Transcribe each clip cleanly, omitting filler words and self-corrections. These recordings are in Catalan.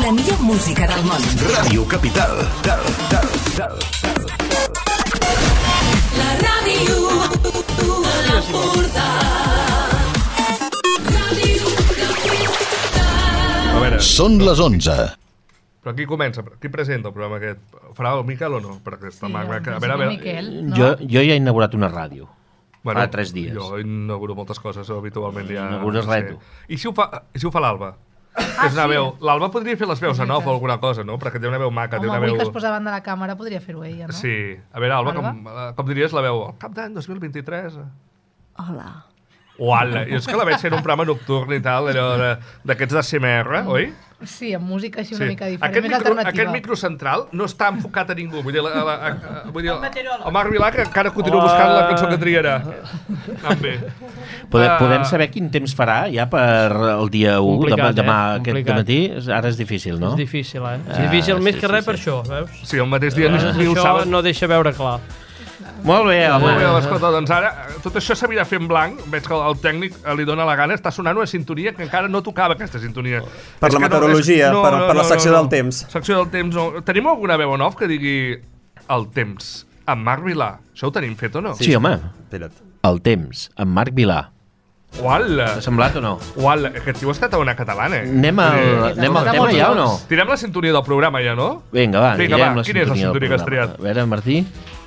la millor música del món. Ràdio Capital. La ràdio de l'Empordà. A veure, Són les 11. però qui comença? Qui presenta el programa aquest? Farà el Miquel o no? Perquè està Sí, a el veure. Miquel, no? Jo ja he inaugurat una ràdio. Fa 3 dies. Jo inauguro moltes coses, habitualment ja... Inaugures res, tu. I si ho fa l'Alba? És una veu. L'Alba podria fer les veus en off o alguna cosa, no? Perquè té una veu maca, té Home, una avui veu... que es posa davant de la càmera podria fer-ho ella, no? Sí. A veure, Alba, Alba? com diries la veu? Al cap d'any 2023... Hola. Uala, jo és que la veig fent un programa nocturn i tal, allò d'aquests de CMR, oi? Sí, amb música així una mica diferent, Aquest més alternativa. Aquest micro central no està enfocat a ningú. Vull dir, el Marc Vilà, que encara continua buscant la cançó que triarà. Anant bé. Podem saber quin temps farà ja per el dia 1, Complicat, demà complicat. aquest matí? Ara és difícil, no? És difícil, És difícil més que res per això, veus? Sí, el mateix dia ni ho Això saben. no deixa veure clar. Molt bé, home. Molt bé, escolta, doncs ara tot això s'havia de fer en blanc. Veig que el tècnic li dona la gana. Està sonant una sintonia que encara no tocava, aquesta sintonia. Per la meteorologia, per la secció del temps. Secció del temps, no. Tenim alguna veu en off que digui el temps amb Marc Vilà? Això ho tenim fet o no? Sí, home. Espera't. El temps, amb Marc Vilà. Uala! T'ha semblat o no? Uala, aquest tio ha estat a una catalana, Anem al tema ja o no? Tirem la sintonia del programa ja, no? Vinga, va, tirem la quina és la sintonia del sintonia que has programa. triat? A veure, Martí.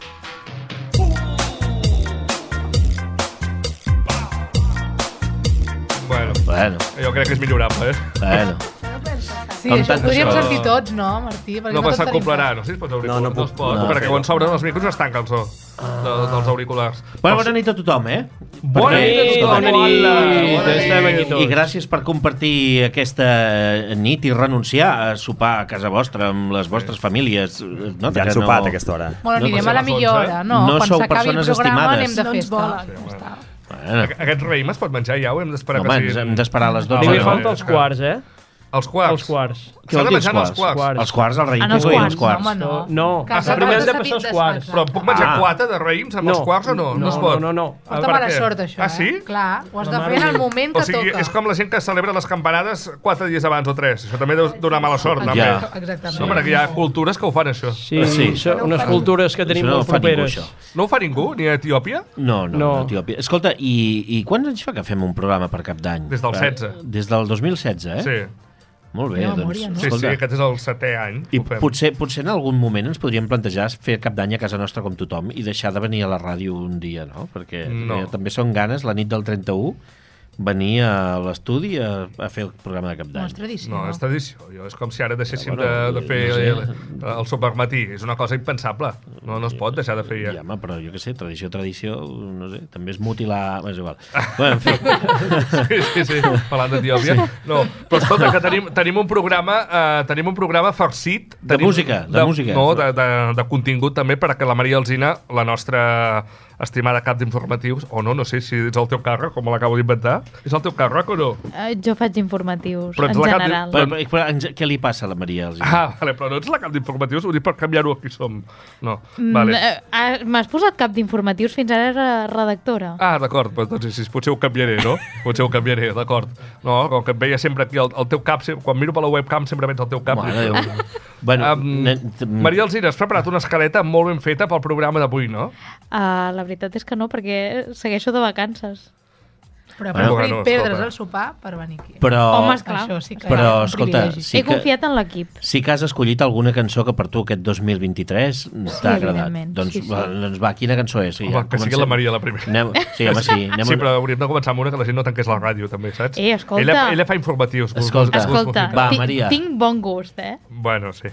Bueno, jo crec que és millorable, Bueno. Sí, això ho podríem sentir tots, no, Martí? Perquè No tots passa tenim complarà, fort. no sé si es pot auricular. No, no es pot, no, perquè quan s'obren els micros es tanca el so dels auriculars. Bona nit a tothom, Bona nit a tothom. Estem aquí tots. I gràcies per compartir aquesta nit i renunciar a sopar a casa vostra amb les vostres famílies. No, Ja han sopat a aquesta hora. Bueno, anirem No a la passa millor les 11, hora, no? No Quan sou s'acabi el persones programa estimades. anem de No ens festa. volen. Ja està. Bueno, Aquest raïm es pot menjar ja o hem d'esperar home, que ens siguin... hem d'esperar a les 12. Li vale, falta vale, els quarts, Els quarts? Els quarts. S'ha de menjar en els quarts. Els quarts, el raïm, En els que vull, quarts, els quarts. home, no. No, Casa primer hem de Casa passar els Pintes, quarts. Però puc menjar Ah. quata de raïms amb els quarts o no? No es pot? No. Porta Per mala què? sort, això, Ah, sí? Clar, ho has de La fer en el mare moment que O sigui, toca. és com la gent que celebra les campanades 4 dies abans o 3. Això també deu donar mala sort, també. Ja. Exactament. No, perquè hi ha cultures que ho fan, això. Sí, són unes cultures que tenim Això no molt ho fa ningú, properes. això. No ho fa ningú, ni a Etiòpia? No, Etiòpia. Escolta, i quants anys fa que fem un programa per Cap d'Any? Des del 16. Des del 2016, Sí. Molt bé, Quina doncs, memòria, no? Sí, escolta, aquest és el 7è any. i que ho fem. potser en algun moment ens podríem plantejar fer Cap d'Any a casa nostra com tothom i deixar de venir a la ràdio un dia, no? Perquè No. també són ganes, la nit del 31, venir a l'estudi a fer el programa de Cap No, d'Any. és tradició. No, és tradició. És com si ara deixéssim Bueno, de fer no sé. el supermatí. És una cosa impensable. No es pot deixar de fer ja. Ja, home, però jo què sé, tradició, no sé, també és mutilar... És igual. Bueno, en fi. Sí, parlant d'Etiòpia. No, però escolta, que tenim un programa farcit. De música. No, de contingut també, perquè la Maria Alsina, la nostra estimada cap d'informatius, o no sé si és el teu càrrec, com l'acabo d'inventar. És el teu càrrec o no? Jo faig informatius, Però ets en la cap general. Però què li passa a la Maria Alsina? Vale, però no ets la cap d'informatius, ho dic per canviar-ho a qui som. No, Mm, vale. M'has posat cap d'informatius, fins ara era redactora. D'acord, doncs sí, potser ho canviaré, no? Potser ho canviaré, d'acord. No, com que et veia sempre aquí, el teu cap, quan miro per la webcam sempre veig el teu cap. Mare de Déu. Bueno, Maria Alsina, has preparat una escaleta molt ben feta pel programa d'avui, no? La veritat és que no, perquè segueixo de vacances. Però Bueno, preferit escolta. perdre's el sopar per venir aquí. Però, Home, esclar. Això sí que però és un escolta, privilegi. sí He que, confiat en l'equip. sí que has escollit alguna cançó que per tu aquest 2023 t'ha agradat. evidentment, Doncs, sí. doncs va, quina cançó és? Home, que sigui la Maria la primera. Sí, home, sí. Anem Sí, però hauríem de començar amb una que la gent no tanqués la ràdio, també, saps? Escolta. Ella fa informatius. Escolta. Va, ti- Maria. tinc bon gust, Bueno, sí.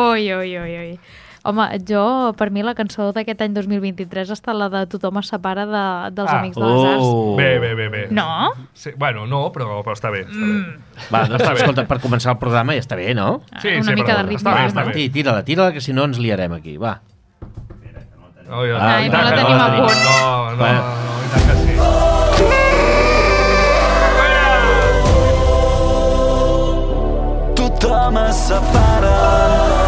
Ui. Home, per mi la cançó d'aquest any 2023 està la de Tothom es separa dels Amics de les Arts. Bé. No? Sí, bueno, no, però està bé. Va, doncs Està bé. escolta, per començar el programa ja està bé, no? Una mica però de ritme. Està bé, Va, està bé. Martí, tira-la, que si no ens liarem aquí, va. Oh, ja. Ai, I no tant la que tenim a punt. No, Bueno. i tant que sí. Tothom es separa.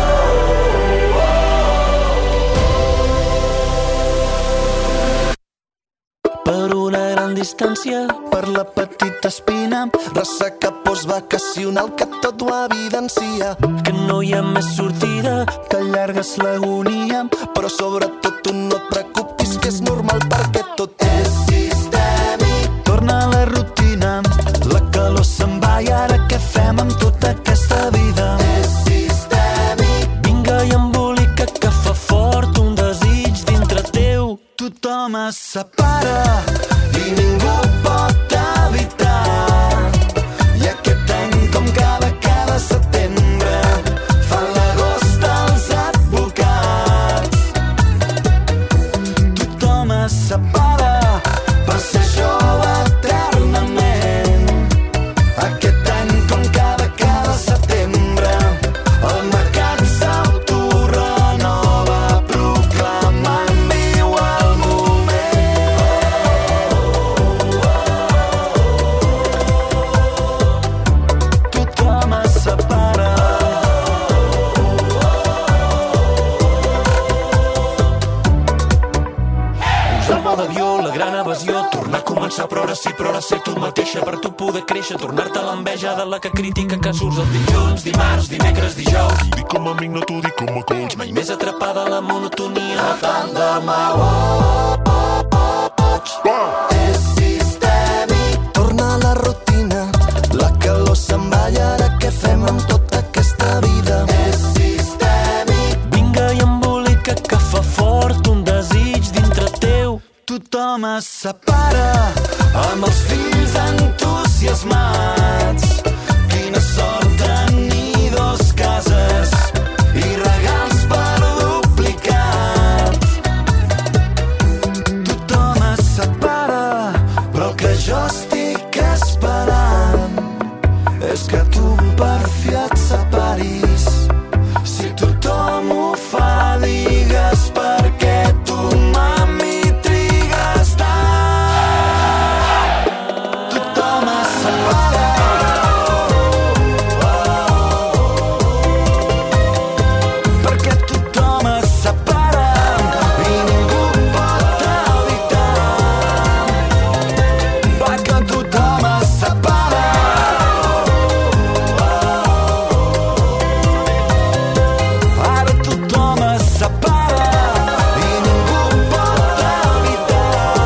Per una gran gran distància per la petita espina, ressaca postvacacional que tot ho evidencia, que no hi ha més sortida, que allargues l'agonia, però sobretot tu no et preocupis que és normal perquè tot és sistèmic. Torna a la rutina, la calor se'n va i ara què fem amb tota aquesta vida? És sistèmic. Vinga i embolica que fa fort un desig dintre teu. Tothom es separa i ningú pot evitar. I aquest any, com cada setembre, fan l'agost els advocats. Tothom es separa per ser jove eternament. Aquest any, com cada setembre, el mercat s'autorenova proclamant viu el moment. Tothom es separa. Usar el mode avió, la gran evasió, tornar a començar però ara ser tu mateixa per tu poder créixer, tornar-te l'enveja de la que critica que surts els dilluns, dimarts, dimecres, dijous. Dic com a amic, no t'ho dic com a coach. Mai més atrapada a la monotonia, no tant demà. És sistèmic. Torna a la rutina, la calor se'n va i ara què fem amb tota aquesta vida? És sistèmic. Vinga i embolica que fa fort un desig dintre teu. Tothom es separa amb els fills entusiasmats. Quina sort tenir dos cases i regals per duplicat. Tothom es separa, però el que jo estic esperant és que tu per fi et separis. Si tothom ho fa, digues per què tu, mami, trigues tant. Tothom es separa. Perquè tothom es separa i ningú pot evitar. Va que tothom es separa. Ara tothom es separa i ningú pot evitar.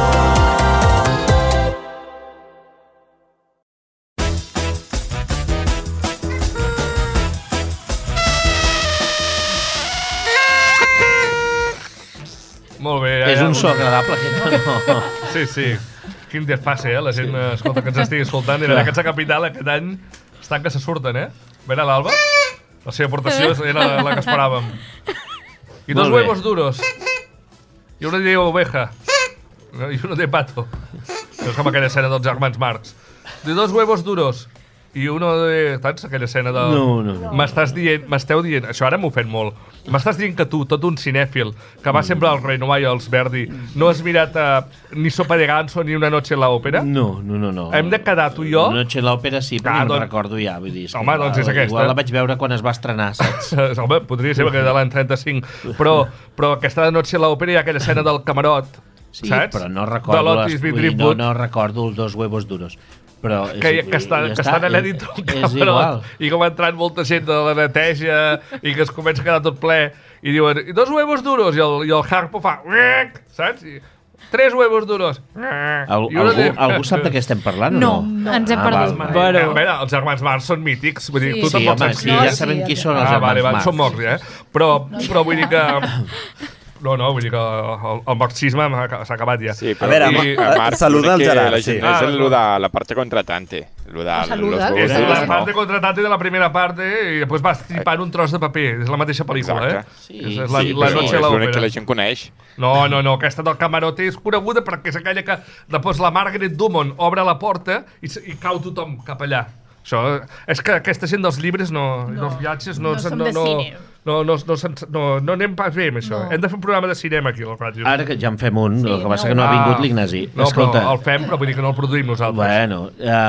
Molt bé. És un so agradable, aquest, no? Sí, sí. Quin desfase, la gent escolta, que ens estigui escoltant. I en aquesta capital aquest any estan que se surten, eh? Vera l'Alba, la seva aportació era la que esperàvem. I dos Molt bé. huevos duros. I una de oveja. I una de pato. És com aquella escena dels germans Marx. De dos huevos duros. I uno de... Saps aquella escena de... No. M'esteu dient... Això ara m'ofèn molt. M'estàs dient que tu, tot un cinèfil, que va sempre al Renoir i als Verdi, no has mirat ni Sopa de Ganso ni Una noche en la ópera? No. Hem de quedar tu i jo... Una noche en l'òpera sí, però no doncs- recordo ja. Vull dir, Home, doncs és aquesta. Igual la vaig veure quan es va estrenar, saps? Home, podria ser, perquè de l'any 35. Però aquesta noche en l'òpera hi ha aquella escena del camarot, Sí, saps? però no De recordo, l'Otis vull dir, Vitriput. no recordo els dos huevos duros. Però Que estan a l'edit del és igual. camarot i com ha entrat molta gent de la neteja i que es comença a quedar tot ple i diuen, "I dos huevos duros", i el Harpo fa, saps? I, "Tres huevos duros". Algú sap de què estem parlant o no? No, ens hem perdut. val. A veure, els germans Marx són mítics, vull dir, Sí. tu Sí, tampoc home, saps sí, qui ja és. sabem qui són els Vale, germans Marx. són morts, Però vull dir que... No, vull dir que el marxisme s'ha acabat ja. Sí, A veure, Marc, saluda el crec que Gerard, la sí. gent és el de la parte contratante. Lo de saluda, los que És huevos la duros, parte no. contratante de la primera parte i després va estripant un tros de paper. És la mateixa pel·lícula, Exacte. eh? És la Sí, noche però a és l'únic l'òpera. que la gent coneix. No, aquesta del camarote és coneguda perquè és aquella que després la Margaret Dumont obre la porta i cau tothom cap allà. Això, és que aquesta gent dels llibres, dels viatges, no som de cine. no anem pas bé amb això. No. Hem de fer un programa de cinema aquí a la ràdio. Ara que ja en fem un, Sí, el que passa no. que no ha vingut l'Ignasi. No, Escolta, però el fem, però vull dir que no el produïm nosaltres. bueno,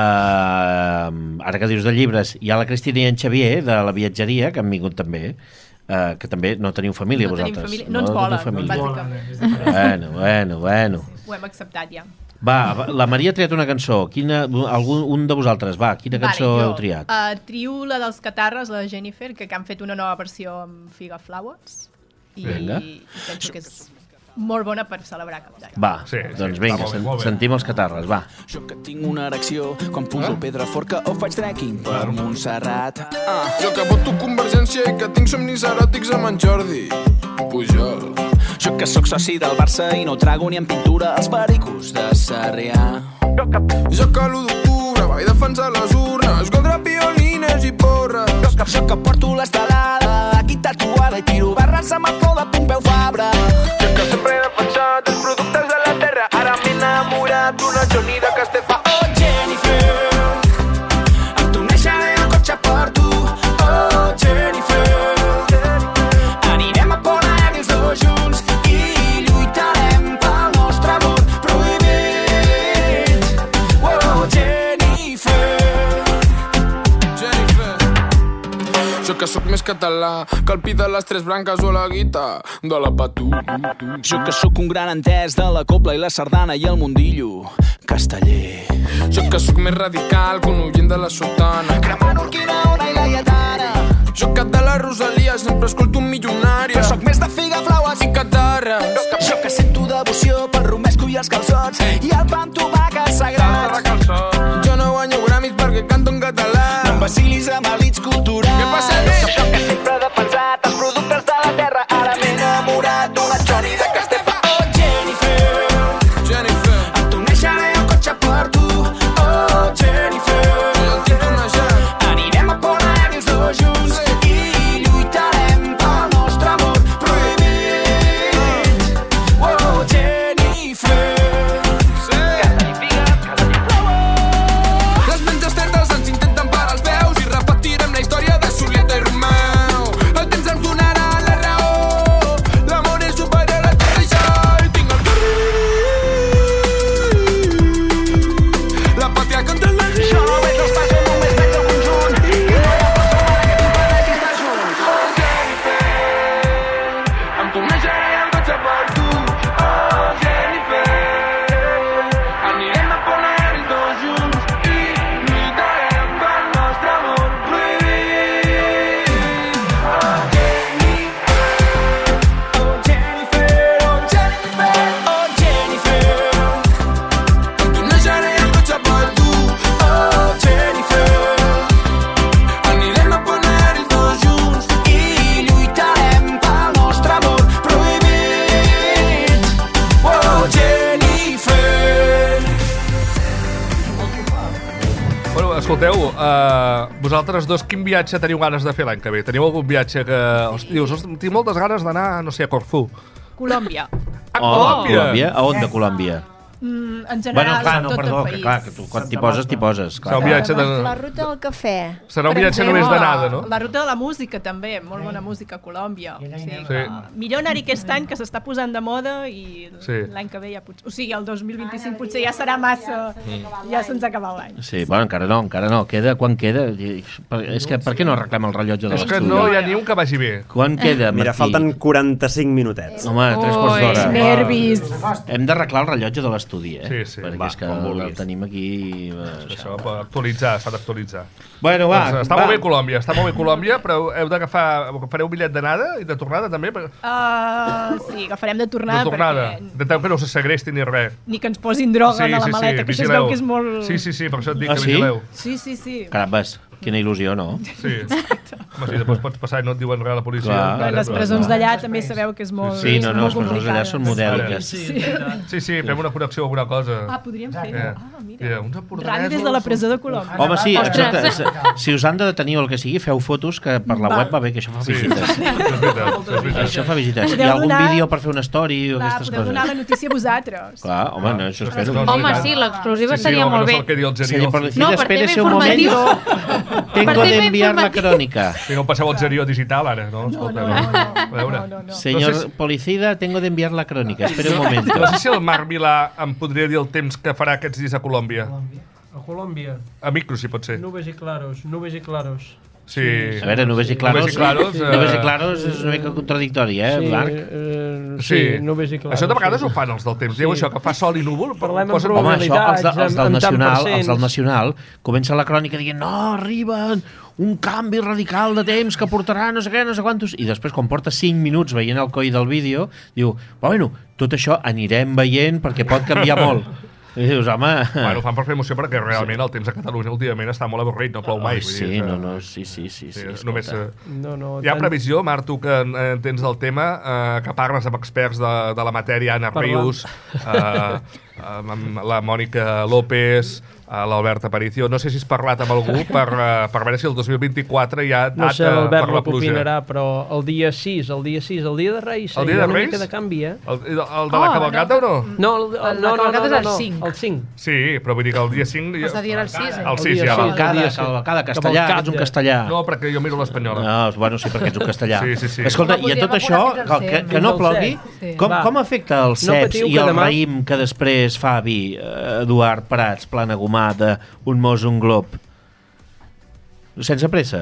ara que dius de llibres, hi ha la Cristina i en Xavier, de la viatgeria, que han vingut també, que també no teniu família, No tenim vosaltres. família. No ens volen, teniu família. bàsicament. Bueno. Ho hem acceptat ja. Va, la Maria ha triat una cançó. Un de vosaltres, va, quina cançó heu triat? Trio la dels Catarres, la de Jennifer, que han fet una nova versió amb Figa Flowers. I penso que és molt bona per celebrar Cap d'Any. Va, doncs vinga, sentim els Catarres, va. Jo que tinc una erecció quan pujo Pedraforca o faig trekking per Montserrat. Jo que voto Convergència i que tinc somnis eròtics amb en Jordi Pujol. Jo que sóc soci del Barça i no trago ni en pintura els pericos de Sarrià. Jo que l'1 d'octubre vaig defensar les urnes contra piolines i porres. Jo que porto l'estelada aquí tatuada i tiro barres amb el flow de Pompeu Fabra. Jo que sempre he defensat els productes de la terra, ara m'he enamorat d'una Johnny de Castefa. Oh, Jennifer, em tornejaré el cotxe per tu. Oh, Jennifer, anirem a Pont els dos junts i lluitarem pel nostre amor prohibit. Oh, Jennifer. Jo que sóc més català que el pi de les tres branques o la guita de la Patú. Jo que sóc un gran entès de la copla i la sardana i el mundillo casteller. Jo que sóc més radical que un oient de la sotana, cremant Urquinaona i la Lletana. Jo que de la Rosalia sempre escolto un milionària. Jo sóc més de Figa Flowers i Catarres. Jo que sento devoció pel romesco i els calçots i el pa amb tomàquet sagrat. Jo no guanyo gramis perquè canto en català. No em vacilis amb elits culturals. Què passa, neix? Jo que sempre he defensat els productes de la terra, ara m'he enamorat d'una Johnny de Castefa. Oh, Jennifer, em tornejaré el cotxe per tu. Oh, Jennifer, anirem a Pont els dos junts i lluitarem pel nostre amor prohibit. Oh, Jennifer. Les menges tetes ens intenten parar els peus i repetirem la història de Julieta i Romeu. El temps ens donarà la raó, l'amor és superior a tot això i tinc el carrer. La pàtria contra la gent. Jo no veig els passos, només veig el conjunt i no hi ha persona que t'impedeixi estar junts. Oh, Jennifer, em tornejaré el cotxe per tu. Oh, Jennifer, anirem a Pont els dos junts i lluitarem pel nostre amor prohibit. Oh, Jennifer, Oh, Jennifer, oh, Jennifer, oh, Jennifer, em tornejaré el cotxe per tu. oh, Jennifer, Anirem a Pont els dos junts. i lluitarem pel nostre amor prohibit. Oh, Jennifer. Bueno, escolteu, vosaltres dos, quin viatge teniu ganes de fer l'any que ve? Teniu algun viatge que... Dius, tinc moltes ganes d'anar, no sé, a Corfú. Colòmbia. A Colòmbia? Colòmbia? A on de Colòmbia? En general, tot el país. clar, que tu quan t'hi poses. Serà un viatge de... La ruta del cafè. Serà un Per viatge exemple, només d'anada, no? La ruta de la música també, molt bona música a Colòmbia. O sigui, Sí. millor anar-hi aquest any, que s'està posant de moda, i Sí. l'any que ve ja potser... O sigui, el 2025 potser ja serà massa... Ja se'ns ha acabat l'any. Sí, bueno, encara no. Quan queda? És que per què no arreglem el rellotge de És que l'estudi? no hi ha ni un que vagi bé. Quan queda, Martí? Mira, falten 45 minutets. Home, 3 quarts d'hora. Nervis. Hem d'arreglar el rellotge de l'estudi, Sí, sí. Perquè és que el tenim aquí... Això, per actualitzar, s'ha d'actualitzar. Bueno, va. Doncs està molt bé Colòmbia, però heu d'agafar... Fareu un bitllet d'anada i de tornada, també? Sí, agafarem de tornada, De tornada. perquè Intenteu que no se segrestin ni res. ni que ens posin droga a la maleta, que això es veu que és molt... Sí, per això et dic Ah, que sí? vigileu. Sí. Carambes, quina il·lusió, no? Sí. Home, sí, després pots passar i no et diuen res a la policia. Clar. Però les presons d'allà també sabeu que és molt Sí, no, molt les presons d'allà són modèliques. Sí, fem una connexió o alguna cosa. Podríem fer. Mira, uns aportanesos... Ràdio des de la presó de Colòmbia. Home, sí, exacte. Si us han de detenir o el que sigui, feu fotos, que per la web va bé, que això fa visites. És veritat. Això fa visites. Hi Podeu ha algun donar- vídeo per fer una story o aquestes Podeu donar la coses? notícia a vosaltres. Clar, home, no, això espero. Home, sí, l'exclusiva seria molt bé. Seria per decir, No, per tema espérese un informatiu. momento. Tengo Per tema de enviar la informatiu. crónica. Si no passeu el Zerió digital, ara, no? Escolta, a veure. Señor policía, tengo de enviar la crónica. Espere un momento. No sé si el Marc Milà em podria dir el temps que farà aquests dies a Colòmbia. A Colòmbia, A micro, si pot ser. nubes i claros. Sí. A veure, Nubes i Claros és una mica contradictori, Marc? Sí, Nubes i Claros. Això de vegades ho fan els del temps. Diu això, que fa sol i núvol. Parlem amb Home, això, els del amb Nacional, comença la crònica dient no, arriben un canvi radical de temps que portarà no sé què, no sé quantos, i després quan porta 5 minuts veient el coi del vídeo, diu, bueno, tot això anirem veient perquè pot canviar molt. I dius, home... Bueno, ho fan per fer emoció perquè realment el temps a Catalunya últimament està molt avorrit, no plou mai. Sí. Només, hi ha previsió, Marc, tu que entens del tema, que parles amb experts de la matèria, Anna Rius, amb la Mònica López, l'Albert Aparicio. No sé si has parlat amb algú per veure si el 2024 hi ha data per la pluja. No sé, l'Albert l'opinarà, però el dia 6, el dia de Reis, el dia de una Reis? mica de canvi, El de la cavalcata o no? No, la cavalcata és el 5. El 5. Sí, però vull dir que el dia 5... Has de dir el 6, El 6, ja va. Cavalcada, castellà, ets un castellà. No, perquè jo miro l'espanyola. No, bueno, sí, perquè ets un castellà. Sí. Escolta, i a tot això, que no plogui, com afecta els ceps i el raïm que després fa vi, Eduard Prats, Plana Gomada, un mos, un glob? Sense pressa.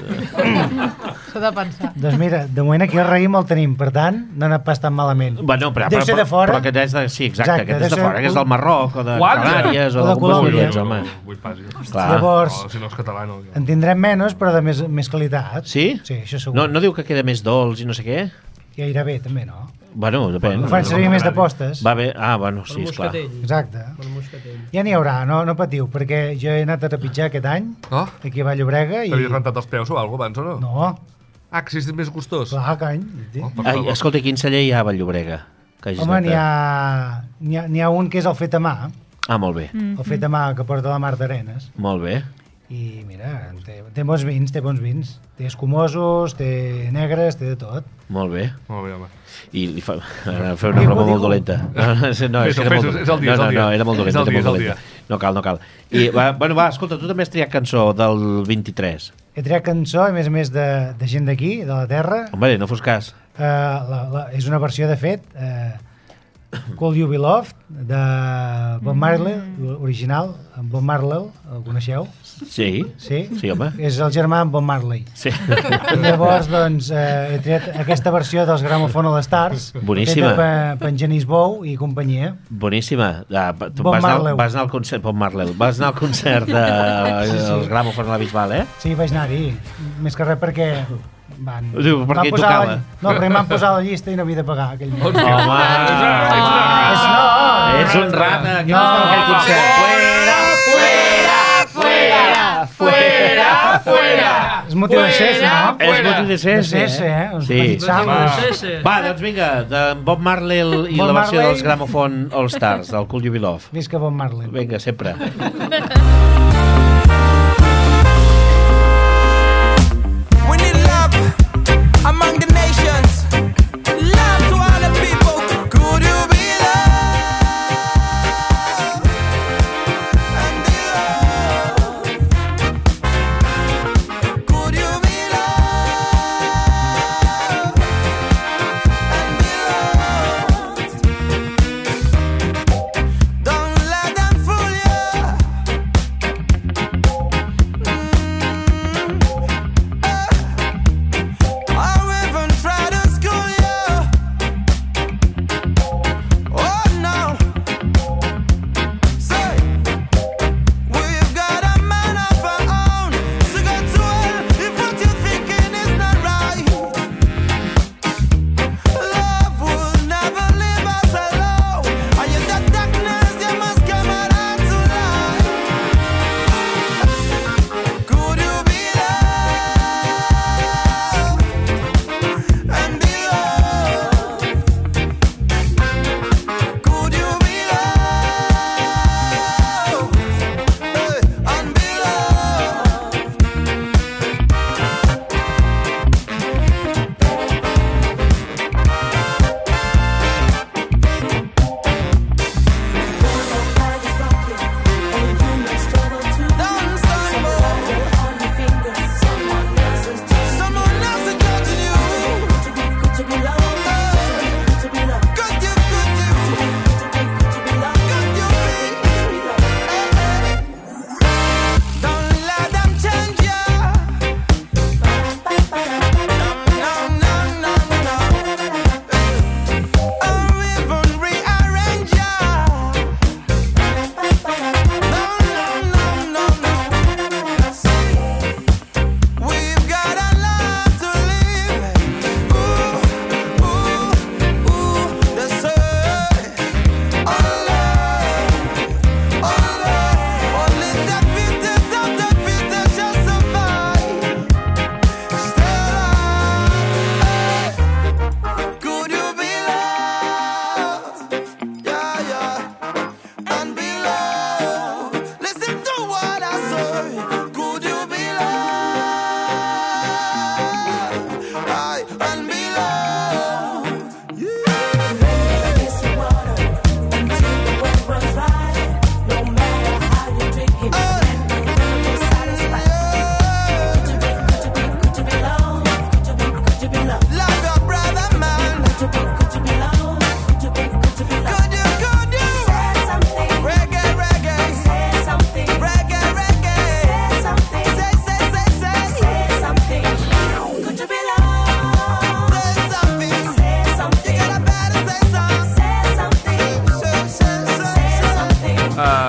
S'ha de pensar. Doncs mira, de moment aquí el raïm el tenim, per tant, no ha anat pas tan malament. Bueno, deu ser de fora. Però aquest és de... Sí, exacte, aquest és de fora, aquest és del Marroc, o de Canàries, o de Colòmbia. Llavors, si no és català, no. En tindrem menys, però de més qualitat. Sí? Sí, això segur. No diu que queda més dolç i no sé què? Gairebé, també, no? Bueno, depèn. Ho fan servir més de postes. Va bé. Bueno, sí, esclar. Exacte. Ja n'hi haurà, no patiu, perquè jo he anat a trepitjar aquest any, aquí a Vall-llobrega. T'havies rentat els peus o alguna cosa abans o no? No. Que si és més gustós. Clar, cany. Escolta, quin celler hi ha a Vall-llobrega? Home, n'hi ha un que és el fet a mà. Molt bé. El fet a mà que porta la Mar d'Arenes. Molt bé. I mira, té bons vins, Té escumosos, té negres, té de tot. Molt bé. Molt bé, home. I li fa una broma molt dolenta. No, era molt dolenta. No cal. I, va, escolta, tu també has triat cançó del 23. He triat cançó, a més de gent d'aquí, de la terra. Home, no fos cas. És una versió, de fet, Could You Be Loved, de Bob Marley, original, Bob Marley, el coneixeu? Sí, home. És el germà en Bob Marley. Sí. Llavors, doncs, he triat aquesta versió dels Gramophone All Stars, boníssima, feta per en Genís Bou i companyia. Boníssima. Vas anar al concert, Bob Marley, vas anar al concert dels Gramophone a la Bisbal, Sí, vaig anar-hi. Més que res perquè... perquè tocava. No, perquè m'han posat a la llista i no havia de pagar aquell moment. Home! És un rata que no està en aquell concert. Fuera! És motiu de ses, no? És motiu de ses, Uns petits sangles. Va, doncs vinga, de Bob Marley i la versió dels Gramophone All Stars, del Could You Be Loved. Visca Bob Marley. Vinga, sempre. Among the nations, love to all the people. Could you be loved and be loved? Could you be loved and be loved? Don't let them fool you.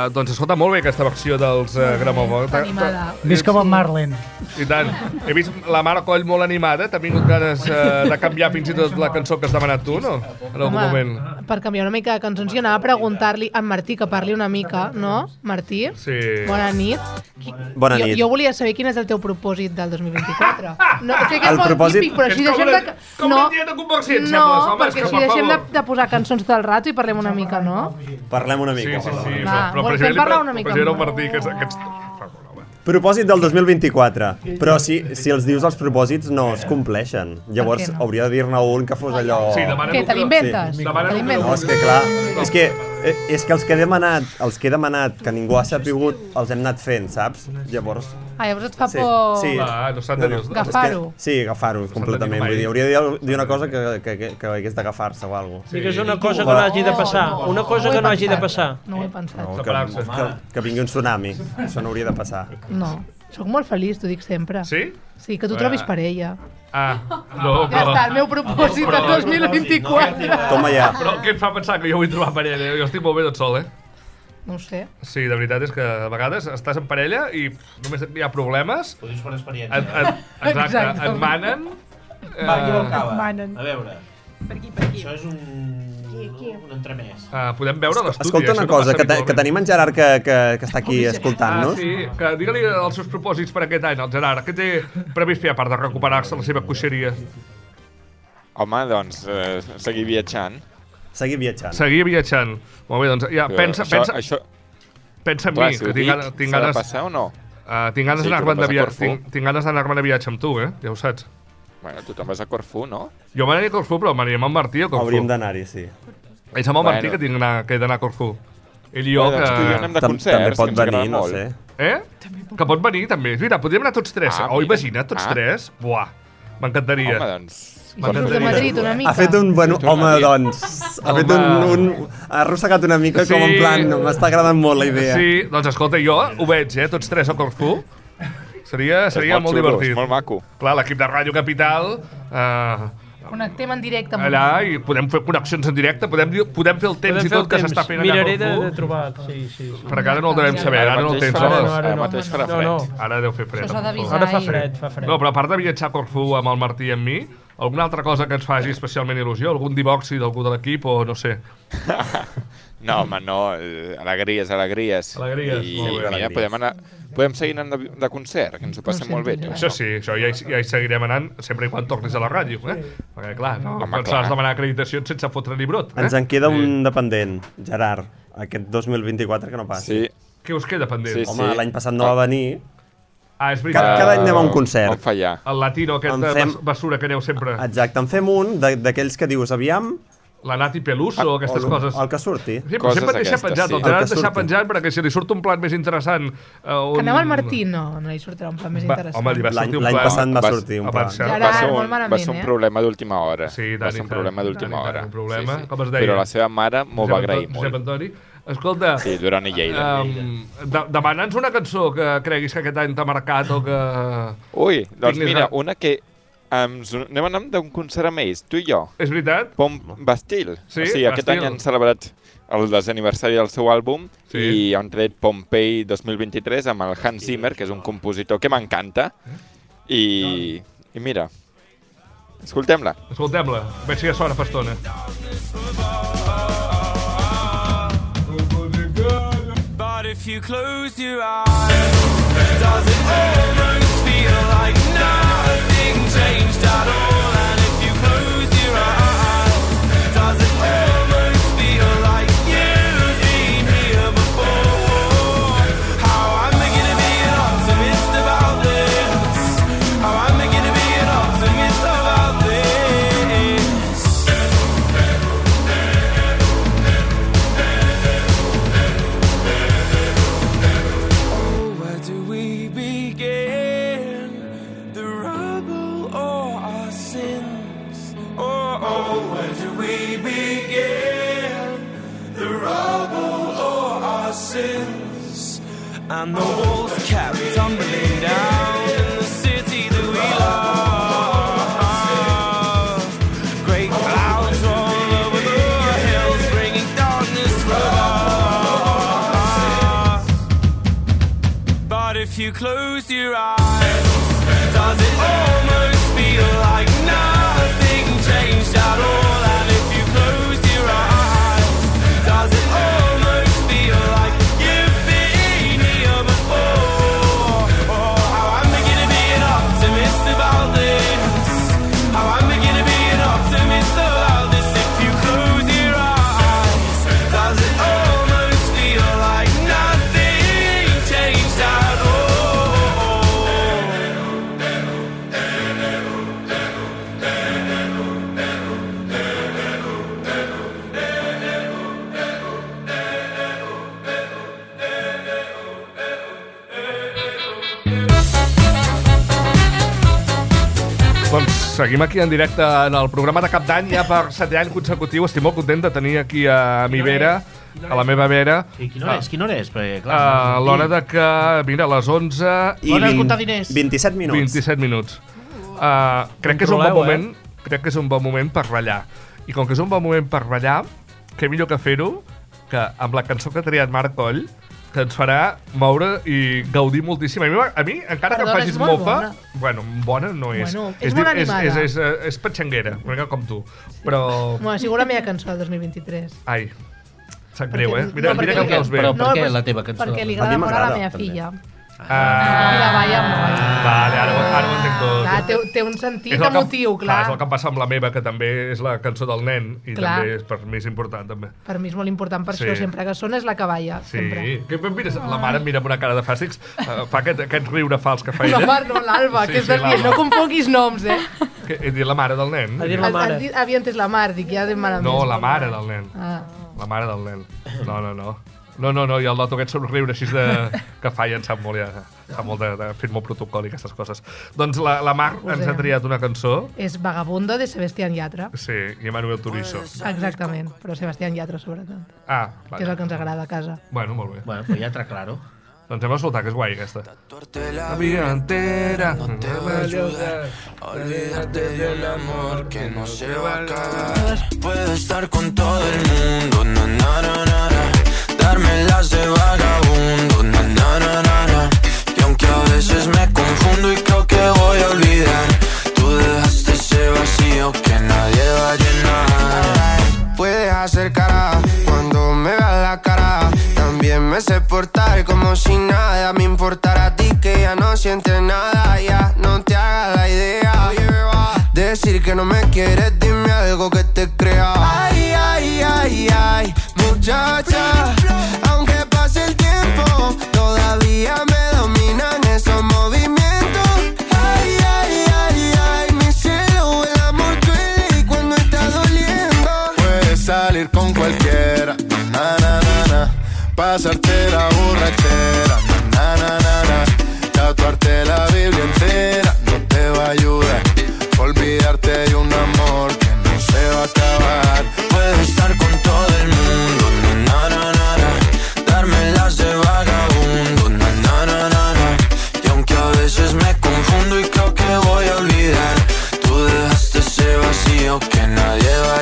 Doncs escolta molt bé aquesta versió dels Gramòfon. Animada. Ves com en Marlen. I tant. He vist la Mare Coll molt animada. T'ha vingut ganes de canviar fins i tot la cançó que has demanat tu, no? En algun moment. Per canviar una mica de cançons, jo anava a preguntar-li a en Martí que parli una mica, no? Martí? Sí. Bona nit. Bona nit. Jo volia saber quin és el teu propòsit del 2024. No, sé que és El molt propòsit- típic, però així És com deixem de... com No, un dia de conversió, em no, sembles, home, perquè és que, així per deixem favor. de posar cançons tot el rato i parlem una mica, no? Parlem una Sí, mica. sí, sí. Va, Però fem precisament parlar una mica precisament el amb- Martí, que és aquests... Propòsit del 2024. Però si els dius els propòsits no es compleixen. Llavors Per què no? hauria de dir-ne un que fos allò... Sí, demanen Què, te l'inventes? Sí. Te No, l'inventes? és que clar, és que els que he demanat, que ningú ha sapigut, els hem anat fent, saps? Llavors... Llavors et fa Sí, por... sí. No s'han de dir. Agafar-ho. Sí, agafar-ho completament. Vull dir, hauria de dir una cosa que hagués d'agafar-se o alguna cosa. Digues una cosa que no hagi de passar. Una cosa que no hagi de passar. No ho he pensat. No, que vingui un tsunami. Això no hauria de passar. No. Soc molt feliç, t'ho dic sempre. Sí? Sí, que tu trobis parella. No, Ja està, el meu propòsit del 2024. Toma ja. Però què et fa pensar que jo vull trobar parella? Jo estic molt bé tot sol, No ho sé. Sí, de veritat és que a vegades estàs en parella i només hi ha problemes. Ho dius per experiència. Exacte, et manen. Va, qui vol cava? Manen. A veure. Per aquí, per aquí. Això és un entremès. Podem veure l'estudi. Escolta una això no cosa, passa que habitualment. tenim en Gerard que està aquí escoltant-nos. Sí, que digue-li els seus propòsits per aquest any, el Gerard. Què té previst fer a part de recuperar-se la seva coixeria? Home, doncs, seguir viatjant. Seguir viatjant. Seguir viatjant. Molt bé, doncs ja, pensa en Clar, mi, si que ho dic, tinc s'ha de ganes... passar o no? Tinc ganes Sí, d'anar-me'n tu de vas a viatge. Corfú. Tinc ganes d'anar-me de viatge amb tu, ja ho saps. Bueno, tu te'n vas a Corfú, no? Jo m'aniria a Corfú, però m'aniria amb el Martí a Corfú. Hauríem d'anar-hi, sí. És amb el Martí Bueno. que he d'anar a Corfú. Ell i jo Bueno, doncs tu i jo anem de concerts, També pot que ens agrada venir, no molt. sé. Que pot venir, també. Mira, podríem anar tots tres. Ah, Oh, mira. imagina't, tots Ah. tres. Buah, m'encantaria. Home, doncs... Surt de Madrid una mica. Ha fet un... Bueno, home, doncs... Ha fet ha arrossegat una mica com en plan... M'està agradant molt la idea. Sí, doncs escolta, jo ho veig, tots tres a Corfú. Seria molt divertit. Molt maco. Clar, l'equip de Ràdio Capital... Connectem en directe amb allà i podem fer connexions en directe, podem fer el temps i tot que s'està fent allà a Miraré Corfú. de trobar, sí. Perquè ara no el devem saber, ara no el tens. Ara mateix farà fred. Ara deu fer fred. Això s'ha d'avisar. Ara fa fred. No, però a part de viatjar a Corfú amb el Martí i amb mi, alguna altra cosa que ens faci especialment il·lusió? Algun divorci d'algú de l'equip o no sé? No, home, no. Alegries. Alegries, I molt bé. mira, podem seguir anant de concert, que ens ho passem molt bé. Tu. Això sí, això ja hi seguirem anant sempre i quan tornis a la ràdio, Perquè, clar, no Home, pensaràs clar. demanar acreditacions sense fotre-li brot. Ens en queda un dependent, Gerard, aquest 2024 que no passi. Sí. Què us queda pendent? Home, l'any passat no va venir. És veritat. Cada any anem a un concert. Vam fallar. El latino, aquest de basura que aneu sempre. Exacte, en fem un d'aquells que dius, aviam... La Nati Peluso, aquestes coses. El que surti. Sí, però sempre deixa penjat, el Gerard deixa penjat perquè si li surt un plat més interessant... Que aneu al Martí, no li sortirà un plat més interessant. Home, li va sortir un plat. L'any passat va sortir un plat. Gerard, molt malament, Va ser un problema d'última hora. Sí, va ser un problema d'última hora. Un problema, Sí. com es deia. Però la seva mare m'ho va agrair molt. Josep Antoni. Escolta, Sí, Duran i Lleida. demana'ns una cançó que creguis que aquest any t'ha marcat o que... Ui, doncs tinguis mira, una que anem a anar d'un concert amb ells, tu i jo. És veritat? Pom Bastil. Sí, O sigui, aquest any Bastil. han celebrat el desaniversari del seu àlbum Sí. i han tret Pompei 2023 amb el Hans Zimmer, que és un compositor que m'encanta. I mira, escoltem-la. Escoltem-la, veig si ja sona fa estona. But if you close your eyes, does it almost feel like nothing changed at all? And if you close your eyes, does it almost feel like you've been here before? How am I gonna be an optimist about this? How am I gonna be an optimist about this? Where do we begin? The rubble or our sins? Oh, where do we begin? The rubble or our sins? And the walls kept tumbling down in the city that we love. Great clouds roll over the hills, bringing darkness from above. if you close your eyes, does it almost feel like nothing changed at all? And if you close your eyes, does it almost feel like you've been here before? Oh, how I'm beginning to be an optimist about this. How I'm beginning to be an optimist about this. If you close your eyes, does it almost feel like nothing changed at all? Doncs seguim aquí en directe en el programa de Cap d'Any, ja per 7 anys consecutiu. Estic molt content de tenir aquí a mi Vera, a la meva Vera. I quina hora és? Perquè, clar, A l'hora de que, mira, a les 11... I L'hora de comptar diners. 27 minuts. 27 minuts. Crec que és un bon moment, crec que és un bon moment per ballar. I com que és un bon moment per ballar, què millor que fer-ho que amb la cançó que ha triat Marc Coll, que ens farà moure i gaudir moltíssim. A mi encara que em Perdona, facis és molt mofa... bona. Bueno, bona no és. Bueno, és molt animada. És petxanguera, una mica com tu. Però... Bueno, ha sigut la meva cançó del 2023. Ai, sap greu, Perquè- Mira, no, mira perquè- que em caus bé. Però per No, què però- la teva cançó? Perquè li A mi agrada molt a la m'agrada, meva també. filla. I Ah, la balla molt. vale, ara ho entenc tot. Clar, té un sentit És el que- emotiu, És clar. el que em passa amb la meva, que també és la cançó del nen, i Clar. també és, per mi és important, també. Per mi és molt important, per Sí. això sempre que sona és la que balla. Sí, Sempre. que mira, la mare em mira amb una cara de fàstics, fa aquest riure fals que fa La ella. mare, no, l'Alba, Sí, que sí, és l'Alba. no confonguis noms, eh? He dit la mare del nen. Havia entès la Mar, dic, ja de malament. No, la mare del nen. Ah. La mare del nen. No, i el noto aquest somriure així que fa i em sap molt, de fet molt protocol i aquestes coses. Doncs la Mar ens ha triat una cançó, És Vagabundo de Sebastián Yatra. sí, i Manuel Turizo. Exactament, però Sebastián Yatra sobretot. Ah, Que és el que ens agrada a casa. Bueno, molt bé. Bueno, pues Yatra, claro. Doncs hem escoltat, que és guai, aquesta. La vida entera no te va a ayudar. Olvídate del amor que no se va a acabar. Puedo estar con todo el mundo, na na na na na. Darme las de vagabundo, na na na na na. Y aunque a veces me confundo y creo que voy a olvidar, tú dejaste ese vacío que nadie va a llenar. Puedes hacer cara cuando me veas la cara. También me sé portar como si nada me importara a ti, que ya no sientes nada. Ya no te hagas la idea. Decir que no me quieres, dime algo que te crea. Ay, ay, ay, ay, muchacha. Aunque pase el tiempo, todavía me dominan esos movimientos. Ay, ay, ay, ay, mi cielo, el amor duele y cuando está doliendo. Puedes salir con cualquiera, na, na, na, na. Pasarte la borrachera, na, na, na, na. Tatuarte la Biblia entera no te va a ayudar. Olvidarte de un amor que no se va a acabar. Puedo estar con todo el mundo, na, na, na, na. Darme las de vagabundo, na, na, na, na, na. Y aunque a veces me confundo y creo que voy a olvidar, tú dejaste ese vacío que nadie va a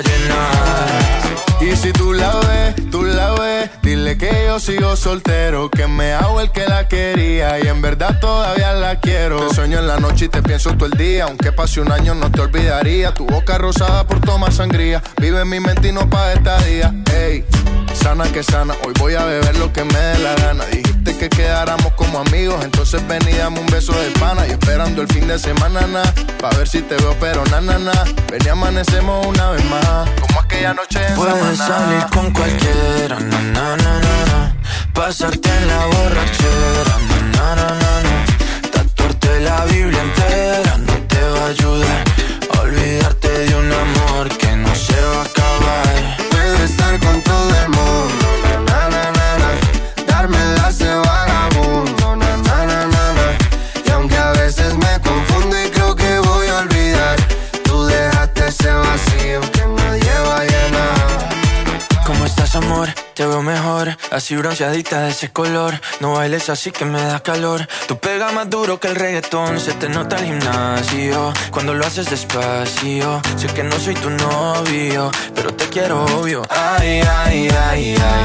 llenar. Y si tú la ves, dile que yo sigo soltero, que me hago el que la quería y en verdad todavía la quiero. Te sueño en la noche y te pienso todo el día, aunque pase un año no te olvidaría. Tu boca rosada por tomar sangría, vive en mi mente y no pa' esta día. Ey, sana que sana, hoy voy a beber lo que me dé la gana. Dijiste que quedáramos como amigos, entonces ven y dame un beso de pana. Y esperando el fin de semana, na, pa' ver si te veo, pero na, na, na. Ven y amanecemos una vez más, como aquella noche en Puedes salir con cualquiera, na, na, na, na, na. Pasarte en la borrachera, na, na, na, na, na. Tatuarte la Biblia entera no te va a ayudar. Olvidarte de un amor que no se va a acabar. Puedo estar con todo el mundo, na, na, na, na. Darme las de vagabundo, na, na, na, na, na. Y aunque a veces me confundo y creo que voy a olvidar, tú dejaste ese vacío que nadie va a llenar. ¿Cómo estás, amor? Te veo mejor, así bronceadita de ese color. No bailes así que me da calor. Tú pegas más duro que el reggaetón, se te nota el gimnasio cuando lo haces despacio. Sé que no soy tu novio, pero te quiero obvio. Ay, ay, ay, ay,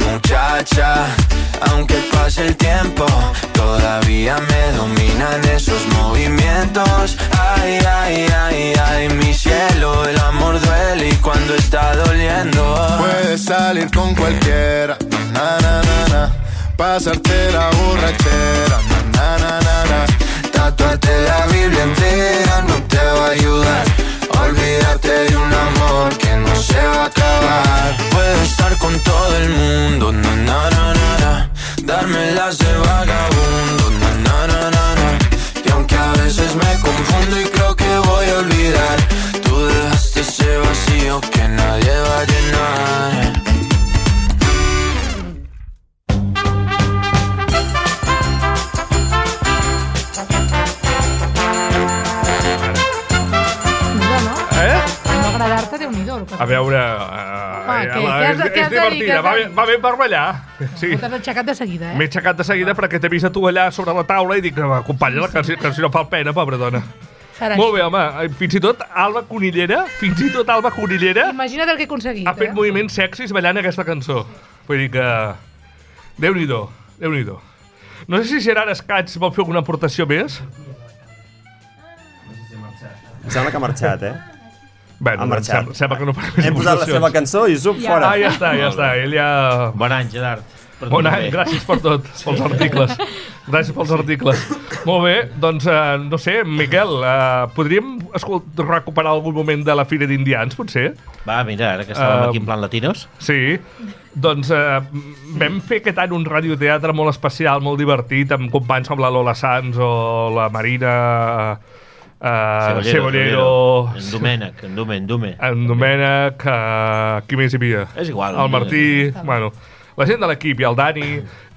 muchacha. Aunque pase el tiempo, todavía me dominan esos movimientos. Ay, ay, ay, ay, mi cielo, el amor duele y cuando está doliendo. Puedes salir con cualquiera, na, na, na, na. Pasarte la borrachera, na, na, na, na. Tatuarte la Biblia entera no te va a ayudar. Olvídate de un amor que no se va a acabar. Puedo estar con todo el mundo, na, na, na, na, na. Darme las de vagabundo, na, na, na, na, na. Y aunque a veces me confundo y creo que voy a olvidar, tú dejaste ese vacío que nadie va a llenar. Agradar-te, Déu-n'hi-do. A veure... què has de dir? divertida, va bé per ballar. Sí. T'has aixecat de seguida, M'he aixecat de seguida perquè t'he vist a tu allà sobre la taula i dic, acompanya-la, que si no fa pena, pobra dona. Serà Molt bé, home. Fins i tot Alba Conillera, Imagina't el que he aconseguit, ha fet moviments sexis ballant aquesta cançó. Vull dir que... Déu-n'hi-do, Déu-n'hi-do. No sé si Gerard Escats vol fer alguna aportació més. Em sembla que ha marxat, Bueno, ha marxat. Sembla que no farà més Hem posat la seva cançó i zup, fora. Ja està. Ell ja... Bon any, Gerard. Bon any, gràcies per tot, pels articles. Gràcies pels articles. Molt bé, doncs, no sé, Miquel, podríem recuperar algun moment de la Fira d'Indians, potser? Va, mira, ara que estàvem aquí en plan latinos. Sí, doncs vam fer aquest any un radioteatre molt especial, molt divertit, amb companys com la Lola Sanz o la Marina... Cebollero, en Domènec, qui més hi havia? És igual. El Martí, bueno, la gent de l'equip i el Dani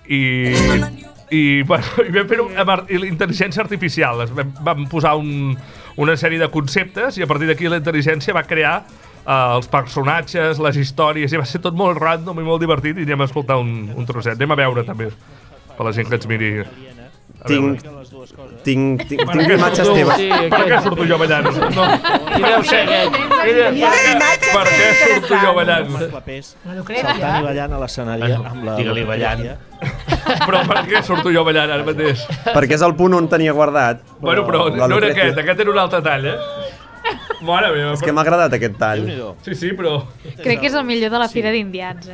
i vam fer intel·ligència artificial. Vam posar una sèrie de conceptes i a partir d'aquí la intel·ligència va crear els personatges, les històries, i va ser tot molt random i molt divertit i anem a escoltar un trosset. Anem a veure també, per la gent que ens miri. Tinc imatges teves. Per què surto jo ballant? No. Qui deu ser aquest? Per què surto jo ballant? Saltant i ballant a l'escenari amb la... Digue-li ballant. Però per què surto jo ballant ara mateix? Perquè és el punt on tenia guardat. Bueno, però no era aquest era un altre tall, Mare meva. És que m'ha agradat aquest tall. Sí, però... Crec que és el millor de la Fira d'Indians,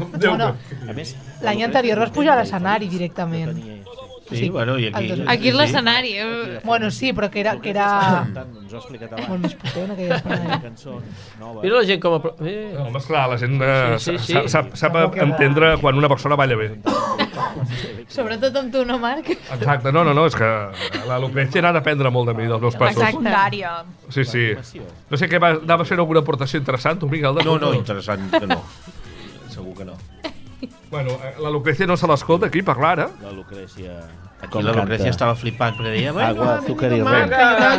L'any anterior vas pujar a l'escenari directament. Sí, bueno, i aquí... Aquí és l'escenari. Bueno, sí, però que era... Ens ho ha explicat abans. Molt més potent, aquella escenari. Mira la gent com a... Home, esclar, la gent sap entendre quan una persona balla bé. Sobretot amb tu, no, Marc? Exacte, no, és que la Lucrecia n'ha d'aprendre molt de mi, dels meus passos. Secundària. Sí. No sé què anava a fer alguna aportació interessant, tu, Miguel? No, interessant que no. Segur que no. Bueno, la Lucrecia no se l'escolta aquí parlar, ara. La Lucrecia... Aquí la Lucrecia estava flipant, perquè deia... Agua, azúcar y ron.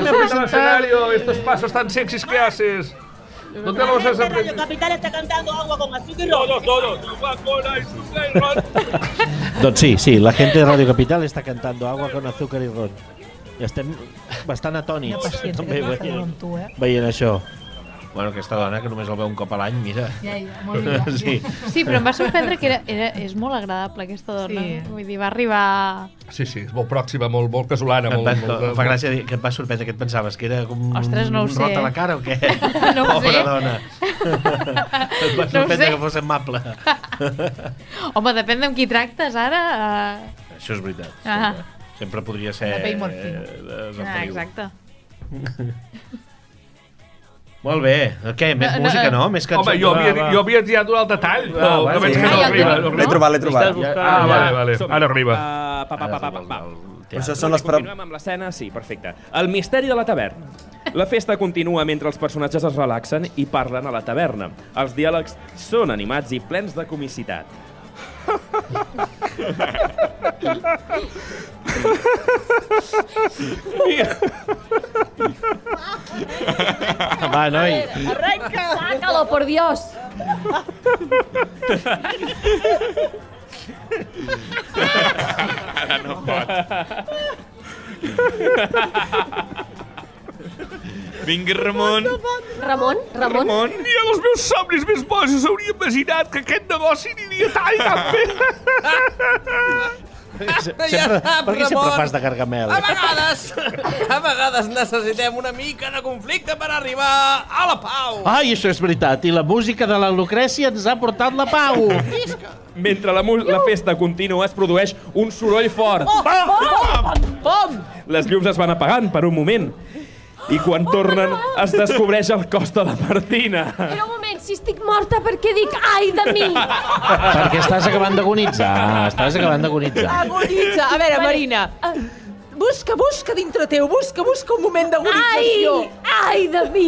Estos pasos tan sexys que haces. No te los has aprendido. Radio Capital está cantando agua con azúcar y ron. Todos. Agua con azúcar y ron. Doncs sí, la gente de Radio Capital està cantando agua con azúcar y ron. I estem bastant atònits també veient això. Bueno, aquesta dona que només el veu un cop a l'any, mira. Ja, molt bé. Sí, però em va sorprendre que és molt agradable aquesta dona. Vull dir, va arribar... Sí, és molt pròxima, molt casolana. Fa gràcia dir que et va sorprendre, que et pensaves? Que era com un rot a la cara o què? No ho sé. Pobra dona. Et va sorprendre que fos amable. Home, depèn d'amb qui tractes, ara... Això és veritat. Sempre podria ser... De pell molt fina. Exacte. Molt bé. Què? Més música, no? Més cançons? Home, jo havia tirat un altre tall, però no veig que no arriba. L'he trobat. Vale. Ara arriba. Continuem amb l'escena, sí, perfecte. El misteri de la taverna. La festa continua mentre els personatges es relaxen i parlen a la taverna. Els diàlegs són animats i plens de comicitat. Va, noi. Arranca. Sácalo, por Dios. Ara no pot. Vinga, Ramon. Ramon? Ni a els meus somnis més bojos hauria imaginat que aquest negoci aniria tan i tan bé. Per què sempre fas de Gargamel? A vegades necessitem una mica de conflicte per arribar a la pau. Ai, això és veritat. I la música de la Lucrècia ens ha portat la pau. Mentre la festa continua, es produeix un soroll fort. Pom! Les llums es van apagant per un moment. I quan tornen, es descobreix el cos de la Martina. Però un moment, si estic morta, per què dic ai de mi? Perquè estàs acabant d'agonitzar. Agonitza. A veure, Marina, busca dintre teu, busca un moment d'agonització. Ai de mi!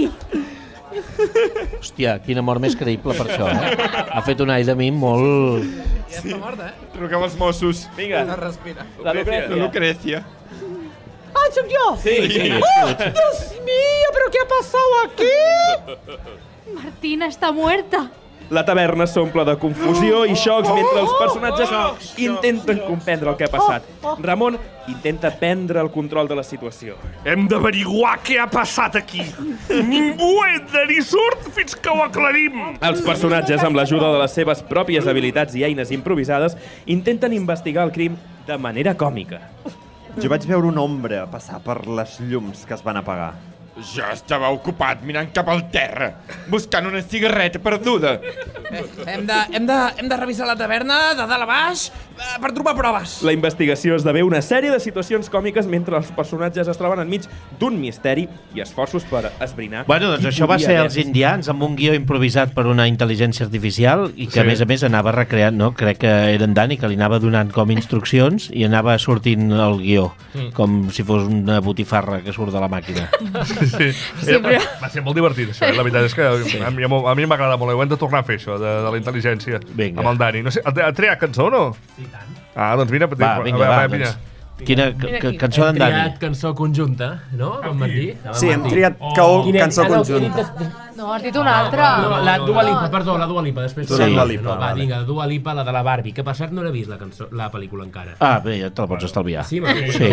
Hòstia, quina mort més creïble per això, Ha fet un ai de mi molt... Ja està morta, Truqueu als Mossos. Vinga. No respira. La Lucrecia. Ah, soy yo. Sí. ¡Oh, Dios mío! ¿Pero qué ha pasado aquí? Martina està muerta. La taverna s'omple de confusió i xocs mentre els personatges intenten comprendre el que ha passat. Ramon intenta prendre el control de la situació. Hem d'averiguar què ha passat aquí. Ningú entra ni surt fins que ho aclarim. Els personatges, amb l'ajuda de les seves pròpies habilitats i eines improvisades, intenten investigar el crim de manera còmica. Jo vaig veure una ombra passar per les llums que es van apagar. Jo estava ocupat mirant cap al terra, buscant una cigarreta perduda. Hem de revisar la taverna de dalt a baix per trobar proves. La investigació esdevé una sèrie de situacions còmiques mentre els personatges es troben enmig d'un misteri i esforços per esbrinar. Bueno, doncs això va ser els indians amb un guió improvisat per una intel·ligència artificial i que a més anava recreant, no? Crec que era en Dani que li anava donant com instruccions i anava sortint el guió, com si fos una botifarra que surt de la màquina. Sí, va ser molt divertit això, la veritat és que a mi m'agrada molt, ho hem de tornar a fer això de la intel·ligència amb el Dani. No sé, ha triat cançó o no? I tant. Ah, doncs vine, va, doncs. Quina cançó d'en Dani? Hem triat cançó conjunta, no? Com Martí? Sí, hem triat cançó conjunta. No, has dit una altra. No, la Dua Lipa, perdó, la Dua Lipa. Després Dua Lipa. Va, vinga, la Dua Lipa, la de la Barbie. Que per cert no l'he vist, la pel·lícula encara. Ah, bé, ja te la pots estalviar. Sí.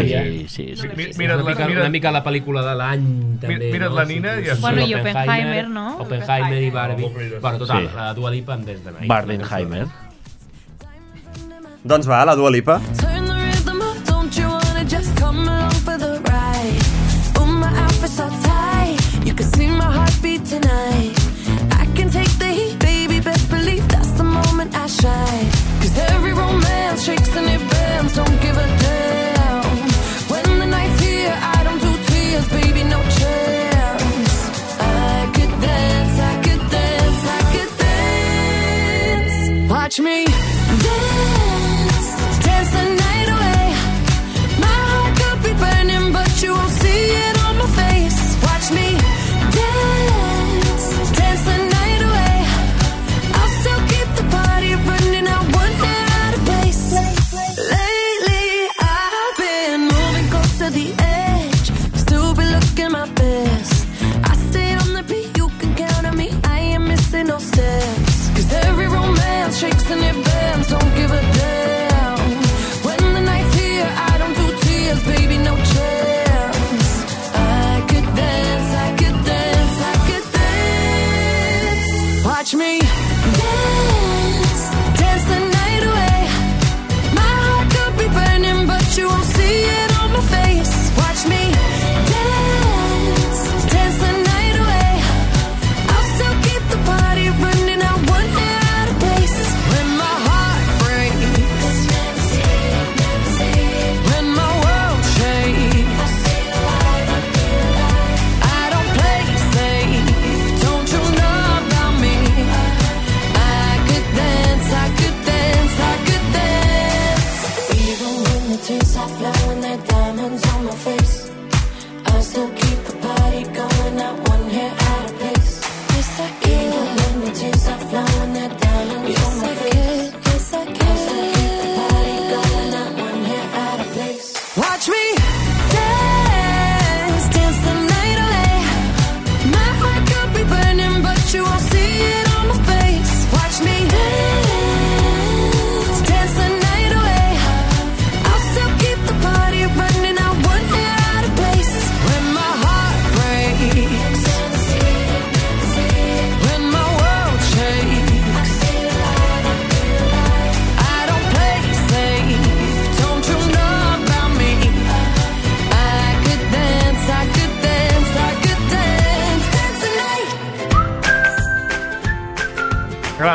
Una mica la pel·lícula de l'any, també. Mira't la Nina i... Bueno, i Oppenheimer, no? Oppenheimer i Barbie. Bueno, total, la Dua Lipa en des d'anar. Barbenheimer. Doncs va, la Dua Lipa. Tonight I can take the heat, baby, best believe that's the moment I shine. Cause every romance shakes and it bends, don't give a damn. When the night's here, I don't do tears, baby, no chance. I could dance, I could dance, I could dance. Watch me dance, dance the night.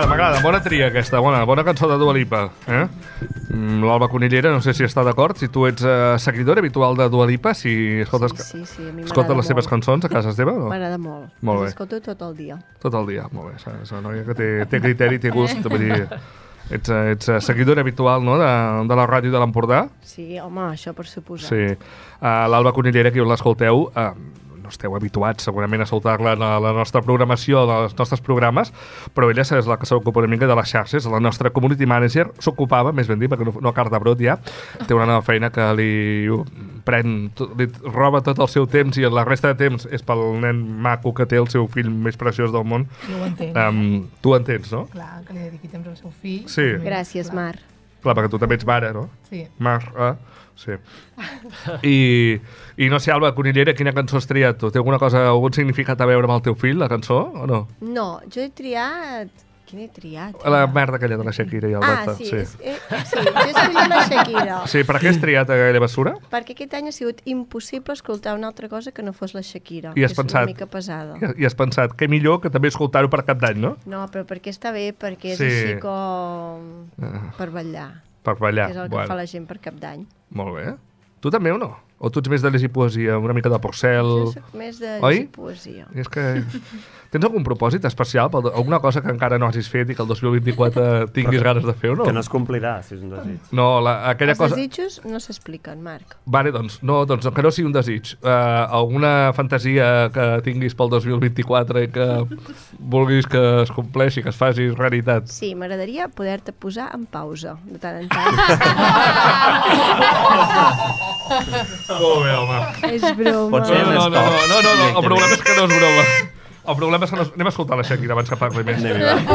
M'agrada. Bona tria aquesta, bona cançó de Dua Lipa. L'Alba Conillera, no sé si està d'acord, si tu ets seguidora habitual de Dua Lipa, si escoltes, Sí, a mi escoltes m'agrada les seves molt. cançons a casa teva? O? M'agrada molt. Molt bé. Les escolto tot el dia. Tot el dia, molt bé. És una noia que té criteri, té gust, vull dir... Ets seguidora habitual, no?, de la ràdio de l'Empordà. Sí, home, això per suposar. Sí. L'Alba Conillera, que us l'escolteu, no esteu habituats segurament a escoltar-la a la nostra programació, als nostres programes, però ella és la que s'ocupa una mica de les xarxes, la nostra community manager, s'ocupava, més ben dit, perquè no car de brot ja, té una nova feina que li roba tot el seu temps i la resta de temps és pel nen maco que té el seu fill més preciós del món. Jo ho entenc. Tu ho entens, no? Clar, que li dediqui temps al seu fill. Sí. Gràcies, Mar. Clar, perquè tu també ets mare, no? Sí. Mar, sí. I no sé, Alba Conillera, quina cançó has triat tu? Té alguna cosa, algun significat a veure amb el teu fill, la cançó, o no? No, jo he triat... Quina he triat? La merda aquella de la Shakira i el Barça. Sí, jo he escollit la Shakira. Sí, per què has triat aquella basura? Perquè aquest any ha sigut impossible escoltar una altra cosa que no fos la Shakira. I has és pensat, una mica pesada. I has pensat, què millor que també escoltar-ho per Cap d'Any, no? No, però perquè està bé, perquè és Sí. així com... per ballar. Per ballar. Que és el que fa la gent per Cap d'Any. Molt bé. Tu també o no? O tu ets més de llegir poesia, una mica de Porcel? Jo soc més de llegir poesia. És que... Tens algun propòsit especial? Alguna cosa que encara no hagis fet i que el 2024 tinguis ganes de fer o no? Que no es complirà, si és un desig. No, aquella cosa... Els desitjos no s'expliquen, Marc. Vale, doncs que no sigui un desig. Alguna fantasia que tinguis pel 2024 i que vulguis que es compleixi, que es faci realitat. Sí, m'agradaria poder-te posar en pausa, de tant en tant. Molt bé, home. És broma. Pot ser no, el problema és que no és broma. El problema és que anem a escoltar la Shakira abans que parli més.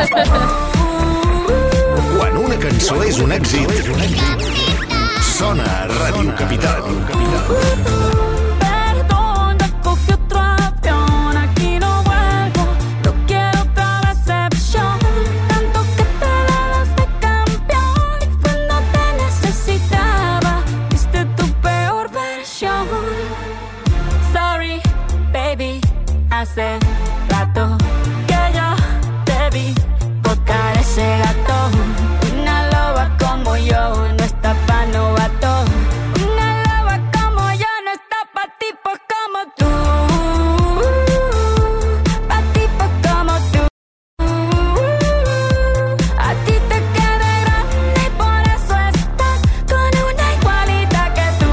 Quan una cançó és un èxit, sona a Ràdio Capital. Perdón, ya cogí otro avión, aquí no vuelvo, no quiero otra decepción. Tanto que te dabas de campeón y cuando te necesitaba, viste tu peor versión. Sorry, baby, hace rato que yo te vi botar ese gato. Una loba como yo no está pa' novato. Una loba como yo no está pa' tipos como tú. Pa' tipos como tú. A ti te queda grande y por eso estás con una igualita que tú.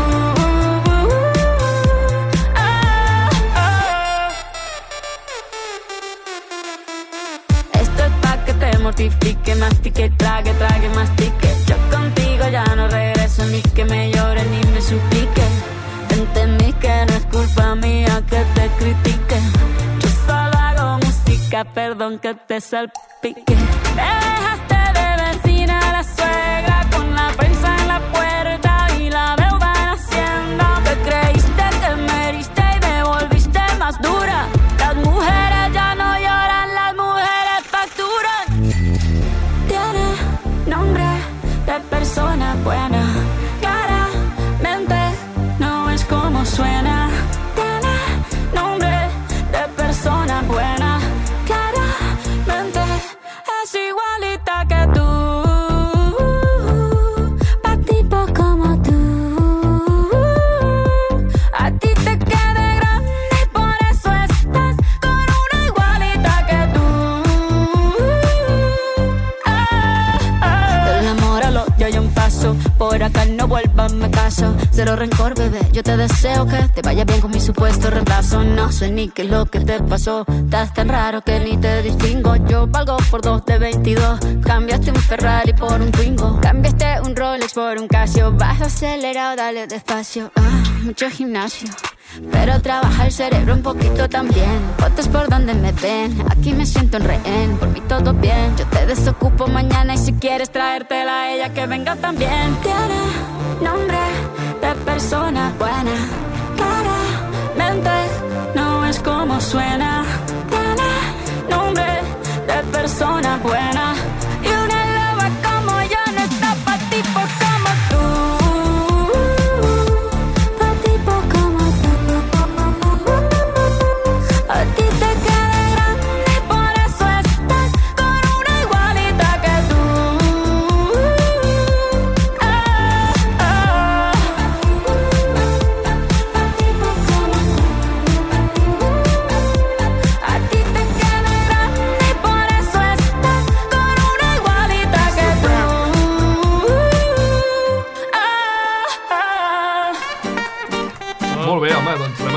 Esto es pa' que te mortifique, mastique, trague, mastique. Yo contigo ya no regreso, ni que me llore ni me suplique. Entendí que no es culpa mía que te critique. Yo solo hago música, perdón que te salpique. Me dejaste de vecina a la suegra con la prensa en la puerta y la deuda en Hacienda. Te creíste que me heriste y me volviste más dura. Las mujeres ya no lloran, las mujeres facturan. Tiene nombre de persona buena, claramente no es como suena. Tiene nombre de persona buena, claramente es igualita que tú. Pa' tipos como tú. A ti te queda grande y por eso estás con una igualita que tú. Del amor al odio hay un paso, por acá no vuelvas, me caso. Cero rencor, bebé, yo te deseo que te vaya bien con mi supuesto reemplazo. No sé ni qué es lo que te pasó, estás tan raro que ni te distingo. Yo valgo por 2 de 22, cambiaste un Ferrari por un Twingo. Cambiaste un Rolex por un Casio, baja acelerado, dale despacio. Mucho gimnasio, pero trabaja el cerebro un poquito también. Fotos por donde me ven, aquí me siento en rehén. Por mí todo bien, yo te desocupo mañana y si quieres traértela a ella que venga también. Tiene nombre de persona buena, claramente no es como suena. Tiene nombre de persona buena y una loba como yo no está pa' tipos como tú. A ti te queda grande y por eso estás con una igualita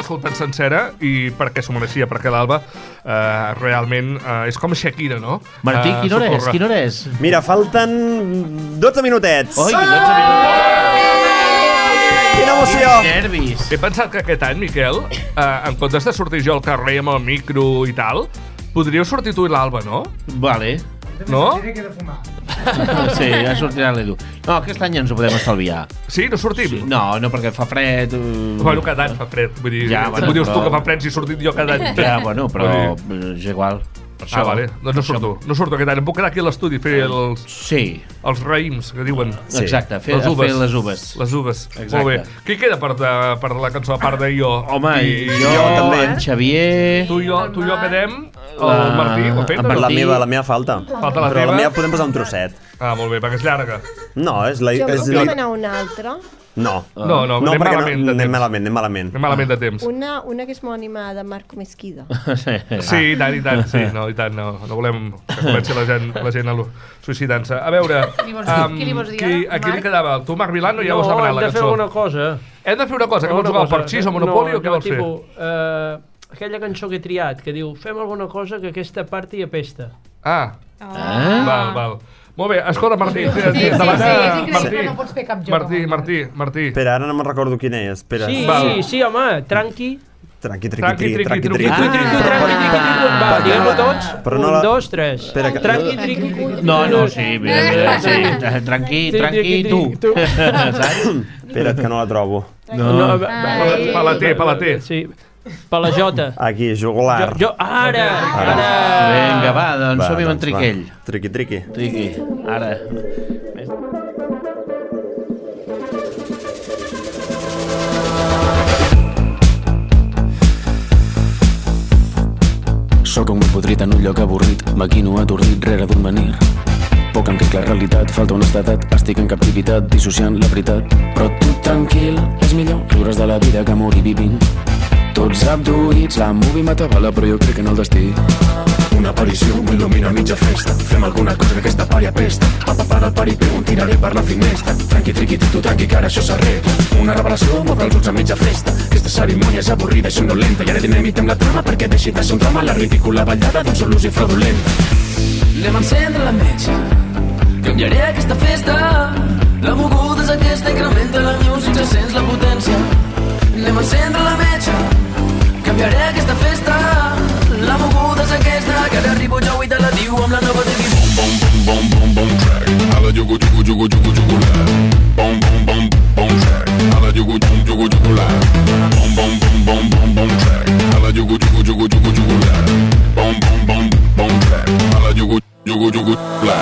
escoltant sencera i perquè s'ho mereixia, perquè l'Alba realment és com Shakira, no? Martí, quina hora és? Quina hora és? Mira, falten 12 minutets. Oi, 12 minutets. Quina emoció! Nervis. He pensat que aquest any, Miquel, en comptes de sortir jo al carrer amb el micro i tal, podríeu sortir tu i l'Alba, no? Vale. No? Sí, ja sortirà l'Edu. No, aquest any ja ens ho podem estalviar. Sí? No sortim? Sí. No, perquè fa fred. Bueno, cada any fa fred. Vull dir, ja, bueno, dius tu que fa fred si he sortit jo cada any. Ja, bueno, però és igual. Ah, vale. Doncs no surto. No surto aquest any. Em puc quedar aquí a l'estudi a fer els... Sí. Els raïms, que diuen. Sí. Exacte, fer les uves. Les uves. Exacte. Molt bé. Qui queda per la cançó, a part de jo? Home, jo també. En Xavier... Tu i jo quedem... El Martí, ho ha fet? La meva falta. Falta la Però teva? la meva podem posar un trosset. Ah, molt bé, perquè és llarga. No, és la... Jo vull demanar una altra. No, anem malament de temps. Anem malament. Anem malament de temps. Una que és molt animada, Marco Mesquida. Sí, i tant, sí. No, i tant, no volem que comenci la gent a suïcidant-se. A veure, qui li vols dir? a qui li quedava? Tu, Marc Milano, ja ho has demanat la cançó. Hem de fer alguna cosa. Hem de fer una cosa, que vols jugar al Parxís o Monopoly o què vols fer? Aquella cançó que he triat, que diu fem alguna cosa que aquesta part hi apesta. Ah. Val. Molt bé, escolta, Martí. Sí, és increïble, no pots fer cap joc. Martí. Espera, ara no me'n recordo quina és. Sí, home, tranqui. Tranqui. Va, diguem-ho tots. 1, 2, 3. Tranqui, triqui. No, sí, tranqui, tu. Espera't, que no la trobo. Palater. Sí. Per la Jota. Aquí, jugular. Ara. Vinga, va, doncs som-hi amb en Triquell. Triqui. Ara. Soc un podrit en un lloc avorrit, maquino atordit rere d'un menir. Poc en què la realitat, falta honestedat, estic en captivitat, dissociant la veritat. Però tu tranquil, és millor riure's de la vida que morir vivint. Tots abduïts, la movie m'atabala, però jo crec que no el destí. Una aparició m'il·lumina a mitja festa. Fem alguna cosa que aquesta pària pesta. Papa para el paripé, un tiraré per la finestra. Tranqui, tu tranqui, que ara això s'arregla. Una revelació m'obre els ulls a mitja festa. Aquesta cerimònia és avorrida i somnolenta. I ara dinamitem la trama perquè deixi de ser un drama la ridícula ballada d'un sol ús i fraudulenta. Anem a encendre la metge. Canviaré aquesta festa. La moguda és aquesta, incrementa la music, se sents la potència. Anem a encendre la metge. Canviaré aquesta festa. La moguda és aquesta, que ara arribo jo i te la diu amb la nova de Bom track. Ala jugu la. Bom track. Ala jugu la. Bom track. Ala jugu la. Bom track. Ala jugu la.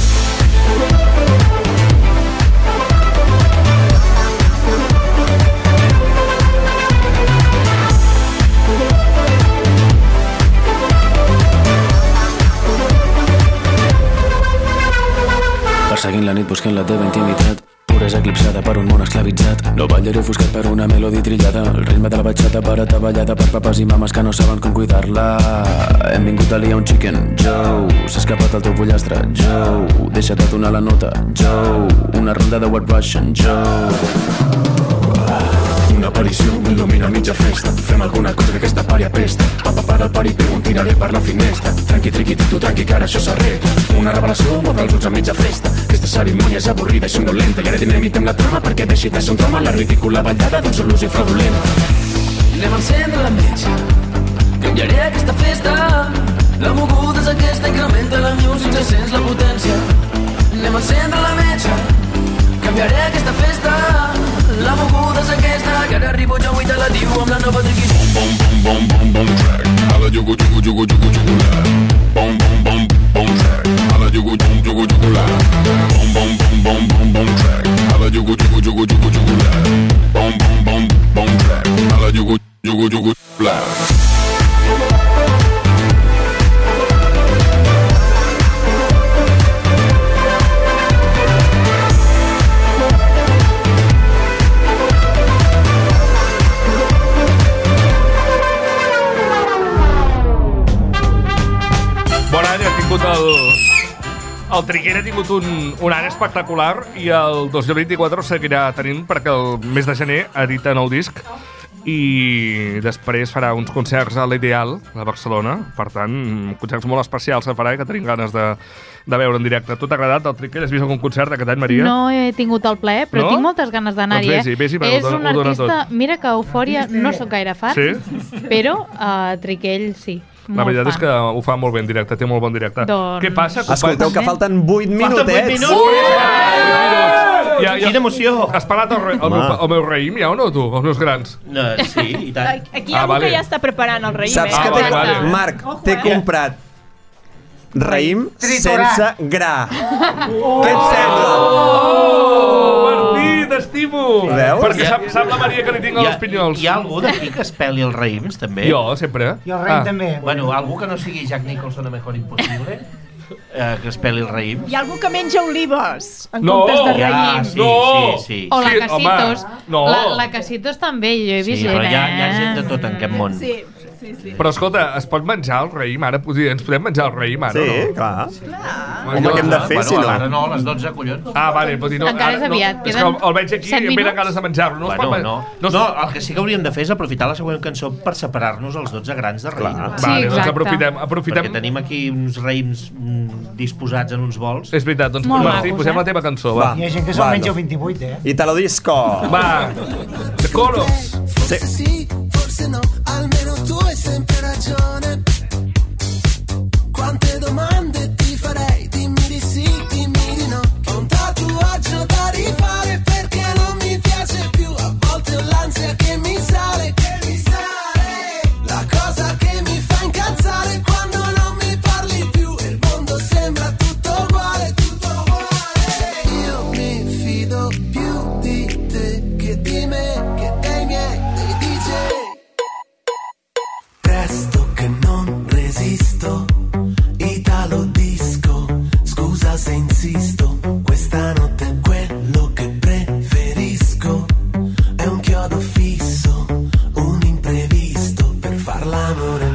Perseguint la nit buscant la teva intimitat. Puresa eclipsada per un món esclavitzat. No ballaré ofuscat per una melodi trillada. El ritme de la batxata barata ballada per papes i mames que no saben com cuidar-la. Hem vingut a liar un chicken, Joe. S'ha escapat el teu pollastre, Joe. Deixa't atonar la nota, Joe. Una ronda de White Russian, Joe. Una aparició m'il·lumina a mitja festa. Fem alguna cosa que aquesta pària pesta. Papa para el paripé, un tiraré per la finestra. Tranqui, tu tranqui, que ara això s'arregla. Una revelació m'obre els ulls a mitja festa. Aquesta cerimònia és avorrida i somnolenta. I ara dinamitem la trama perquè deixi de ser un drama la ridícula ballada d'un sol ús i fraudulenta. Anem a encendre la metge. Canviaré aquesta festa. La moguda és aquesta, incrementa la music, se sents la potència. Anem a encendre la metge. Canviaré aquesta festa. La moguda és aquesta, que ara arribo jo i te la diu amb la nova triqui. Bom track. Ala jugu la. Bom track. Ala jugu la. Bom track. Ala jugu la. Bom track. Ala jugu la. El Triquera ha tingut un any espectacular i el 2024 seguirà tenint perquè el mes de gener edita nou disc i després farà uns concerts a l'Ideal, a Barcelona. Per tant, concerts molt especials que farà i que tenim ganes de veure en directe. Tu t'ha agradat el Triquer? Has vist algun concert aquest any, Maria? No he tingut el plaer, però tinc moltes ganes d'anar-hi. Doncs vés-hi, És un artista... Mira que Eufòria no sóc gaire fan, però Triquell sí. La veritat és que ho fa molt bé en directe, té molt bon directe. Què passa? Escolteu que falten 8 minutets. Quina emoció! Has parat el meu raïm, ja o no, tu? Els meus grans? Sí, i tant. Aquí hi ha algú que ja està preparant el raïm. Saps que Marc, t'he comprat raïm sense gra. Què et sembla? Martí, t'estimo! Veus? Perquè sap la Maria que li tinc als pinyols. Hi ha algú d'aquí que es peli els raïms, també? Jo, sempre. Jo el raïm també. Bueno, algú que no sigui Jack Nicholson a Mejor Impossible, que es peli els raïms. Hi ha algú que menja olives en comptes de raïm. Sí. O la Casitos. La Casitos també, jo he vist gent. Sí, però hi ha gent de tot en aquest món. Sí. Però escolta, es pot menjar el raïm ara? Ens podem menjar el raïm ara, no? Sí, clar. Home, què hem de fer, si no? Ara no, a les 12, collons. Vale, però no. Encara és aviat. És que el veig aquí i em venen ganes de menjar-lo. No, el que sí que hauríem de fer és aprofitar la següent cançó per separar-nos els 12 grans de raïm. Vale, doncs aprofitem. Perquè tenim aquí uns raïms disposats en uns bols. És veritat, doncs Martí, posem la teva cançó, va. Hi ha gent que se'l menja el 28, Italo Disco. Va, The Coros. Sì, forse no, almeno tu hai sempre ragione. Quante domande ti farei, dimmi di sì, dimmi di no. Ho un tatuaggio da rifare perché non mi piace più. A volte ho l'ansia che mi sale, la cosa che mi fa incazzare quando non mi parli più e il mondo sembra tutto uguale, tutto uguale. Io mi fido più di te che di me, che dei miei, dei DJ. Presto che non resisto, Italo Disco, scusa se insisto, questa notte è quello che preferisco, è un chiodo fisso, un imprevisto per far l'amore.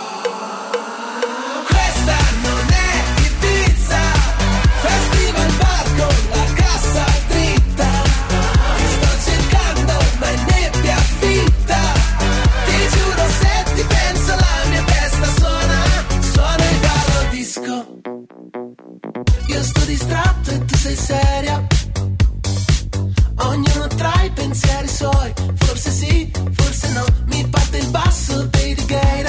Questa non è Ibiza, festival bar con la cassa dritta, ti sto cercando ma è nebbia fitta, ti giuro se ti penso la mia testa suona Italo Disco. Io sto distratto e tu sei seria, ognuno tra i pensieri suoi, forse sì, forse no, mi parte il basso dei Righeira,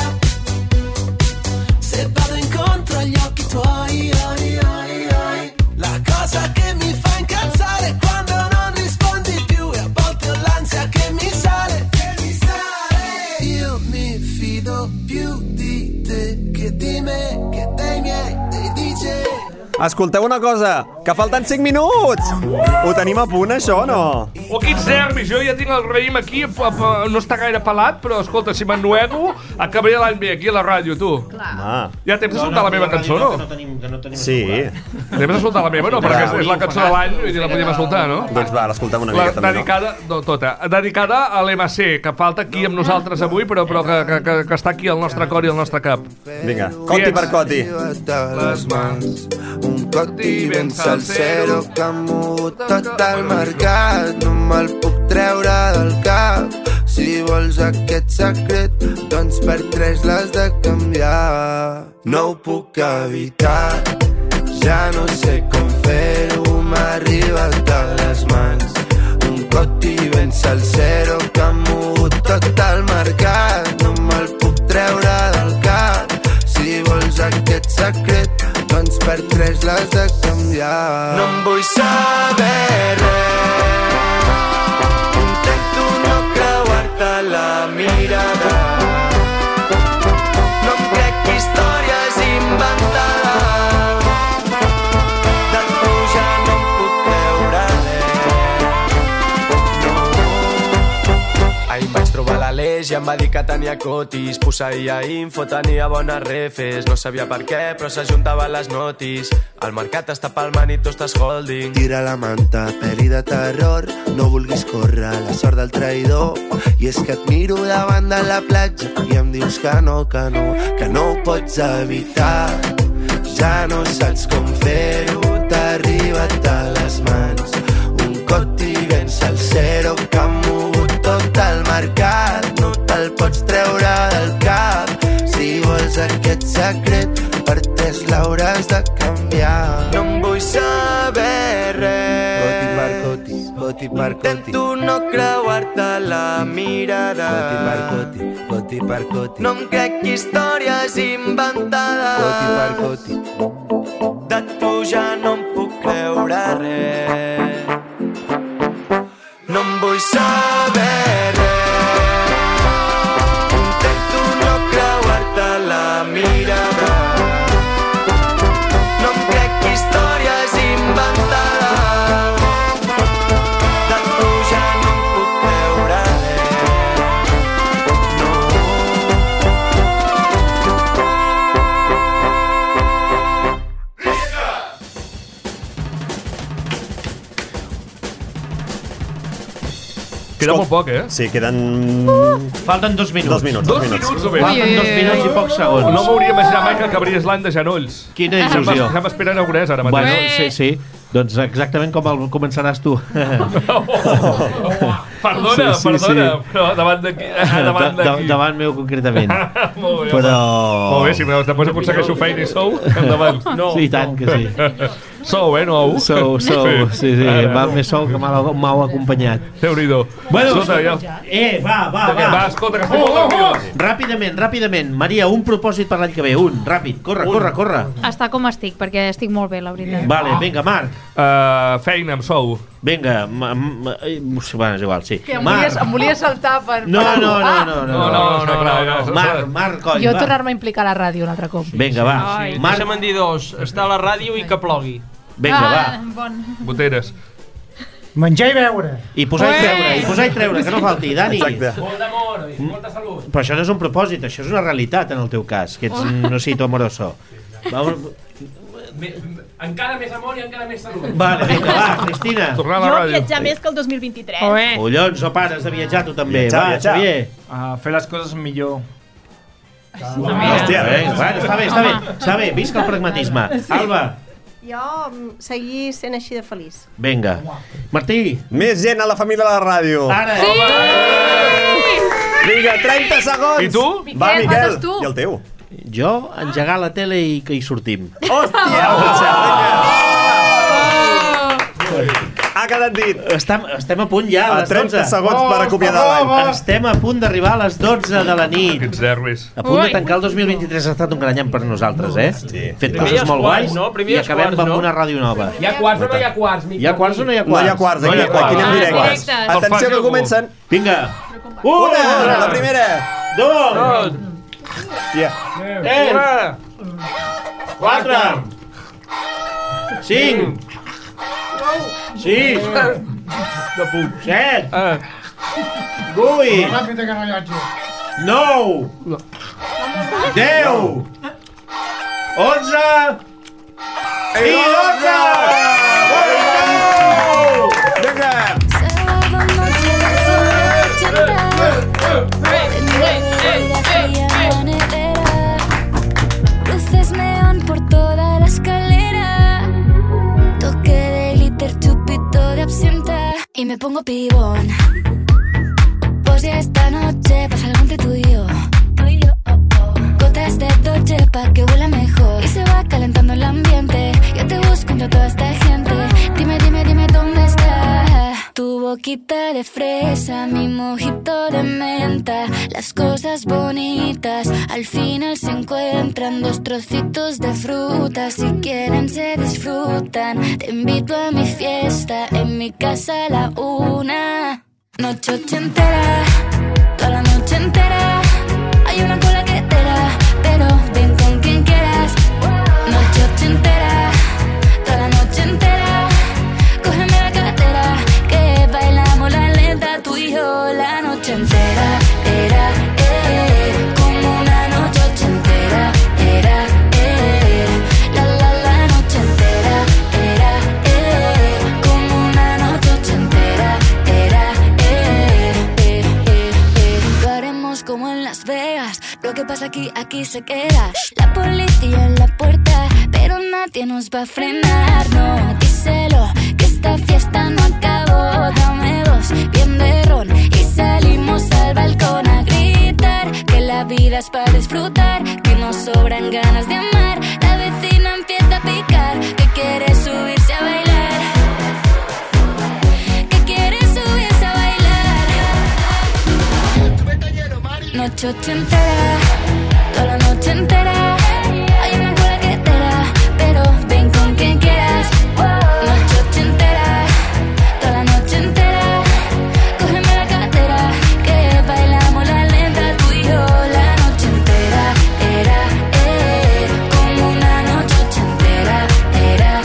se vado incontro agli occhi tuoi, la cosa che mi fa incazzare è quando non rispondi più e a volte ho l'ansia che mi sale, io mi fido più di te che di me, che dei miei, dei DJ. Escolteu una cosa, que falten 5 minuts! Ho tenim a punt, això, o no? Oh, quins nervis! Jo ja tinc el raïm aquí, no està gaire pelat, però escolta, si m'ennuego, acabaré l'any bé aquí a la ràdio, tu. Clar. Ja temps d'escoltar la meva cançó, no? Sí. Temps d'escoltar la meva, no? Perquè és la cançó de l'any, vull dir, la podíem escoltar, no? Doncs va, l'escoltem una mica també, dedicada, no, tota. Dedicada a l'MC, que falta aquí amb nosaltres avui, però que està aquí al nostre cor i al nostre cap. Vinga, coti per coti. Les mans, un coti ben salsero que ha mogut tot el mercat, no me'l puc treure del cap. Si vols aquest secret, doncs per 3 l'has de canviar. No ho puc evitar, ja no sé com fer-ho, m'ha arribat a les mans. Un coti ben salsero que ha mogut tot el mercat, no me'l puc treure del cap. Si vols aquest secret, doncs per 3 l'has de canviar. No em vull saber res, intento no creuar-te la mirada, no em crec històries inventades, de tu ja no em puc creure res. Ahir vaig trobar l'Aleix i em va dir que tenia cotis, posseïa info, tenia bones refes, no sabia per què, però s'ajuntava les notis. El mercat està palmant i tu estàs holding. Tira la manta, pel·li de terror, no vulguis córrer la sort del traïdor. I és que et miro davant de la platja i em dius que no ho pots evitar. Ja no saps com fer-ho, t'ha arribat a les mans. Un coti ben salsero que ha mogut tot el mercat, no ganes de canviar. No em vull saber res. Goti per goti. Intento no creuar-te la mirada. Goti per goti. No em crec històries inventades. Goti per goti. De tu ja no em puc creure res. No em vull saber res. Intento no creuar-te la mirada. No em crec històries inventades. De tu ja no em puc creure res. Queda molt poc, eh? Sí, queden... Falten 2 minuts. 2 minuts. Dos minuts, o bé? Falten 2 minuts i pocs segons. No m'hauria imaginat mai que acabaries l'any de genolls. Quina il·lusió. Estem esperant Aragonès ara mateix. Bueno, sí. Doncs exactament com el començaràs tu. Perdona, però davant d'aquí... Davant meu, concretament. Molt bé, però... Molt bé, si després aconsegueixo feina i sou, endavant. No. Sí, tant que sí. Sou, nou? Sou. Sí. Val més sou que m'heu acompanyat. Déu-n'hi-do. Bueno, escolta, ja... Va, escolta, que estic molt tranquil. Ràpidament. Maria, un propòsit per l'any que ve. Ràpid. Corre. Està com estic, perquè estic molt bé, la veritat. Vale, vinga, Marc. Feina, amb sou. Vinga, bueno, és igual, sí. Que em volia saltar per... No. Marc, coi, jo tornar-me a implicar a la ràdio un altre cop. Vinga, va. Deixa'm en dir dos. Està a la ràdio i que plogui. Vinga, va. Bon. Boteres. Menjar i beure. I posar i treure, que no falti, Dani. Exacte. Molt d'amor, molta salut. Però això no és un propòsit, això és una realitat en el teu cas, que ets un osito amoroso. Encara més amor i encara més salut. Vale, vinga, va, Cristina. Tornar a la Jo ràdio. viatjar més que el 2023. Collons, no pares de viatjar tu també. Viatjar. Va, Xavier. Fer les coses millor. Hòstia, Està bé, visca el pragmatisme. Alba. Jo seguir sent així de feliç. Vinga. Martí. Més gent a la família de la ràdio. Ara. Vinga, 30 segons. I tu? Va, Miquel. faltes tu. I el teu? Jo, engegar la tele i que hi sortim. Hòstia! Ha quedat dit. Estem a punt ja, a les 12. 30 segons per acomiadar l'any. Estem a punt d'arribar a les 12 de la nit. Quins nervis. A punt de tancar el 2023 ha estat un gran any per nosaltres, eh? Sí. Fet Primer coses hi ha molt quarts, guais no? Primer i hi ha acabem quarts, amb no? una ràdio nova. Hi ha quarts o no hi ha quarts, Miquel? Hi ha quarts o no hi ha No quarts? hi ha quarts, No hi ha quarts. aquí anem directes. Directes. Atenció que comencen. Vinga. Una, la primera. 2, Hòstia. 4, 5, 6, 7, 8, 9, 10, 11 i 12! Vinga. Luces neón por toda la escalera. Toque de glitter, chupito de absenta. Y me pongo pibón. Pues ya esta noche pasa algo entre tú y yo. Gotas de Dolce pa' que huela mejor. Y se va calentando el ambiente. Yo te busco entre toda esta gente. Dime dónde está tu boquita de fresa, mi mojito de menta. Las cosas bonitas al final se encuentran. Dos trocitos de fruta, si quieren se disfrutan. Te invito a mi fiesta, en mi casa a la 1. Noche ochentera, toda la noche entera. Hay una cola que te da, pero ven con quien quieras. Noche ochentera, toda la noche entera. Cógeme la cartera, que bailamos la lenta, tú y yo la noche entera. Era, como una noche ochentera. Era, la noche entera. Era, como una noche ochentera. Era, lo haremos como en Las Vegas. Lo que pasa aquí se queda. La policía en la puerta, pero nadie nos va a frenar. No, díselo, que esta fiesta no acabó. Dame dos, bien de ron, y salimos al balcón a gritar que la vida es para disfrutar, que nos sobran ganas de amar. La vecina empieza noche ochentera, toda la noche entera. Hay una cola que te da, pero ven con quien quieras. Noche ochentera, toda la noche entera. Cógeme la cartera, que bailamos la lenta tú y yo. La noche entera era, como una noche ochentera. Era,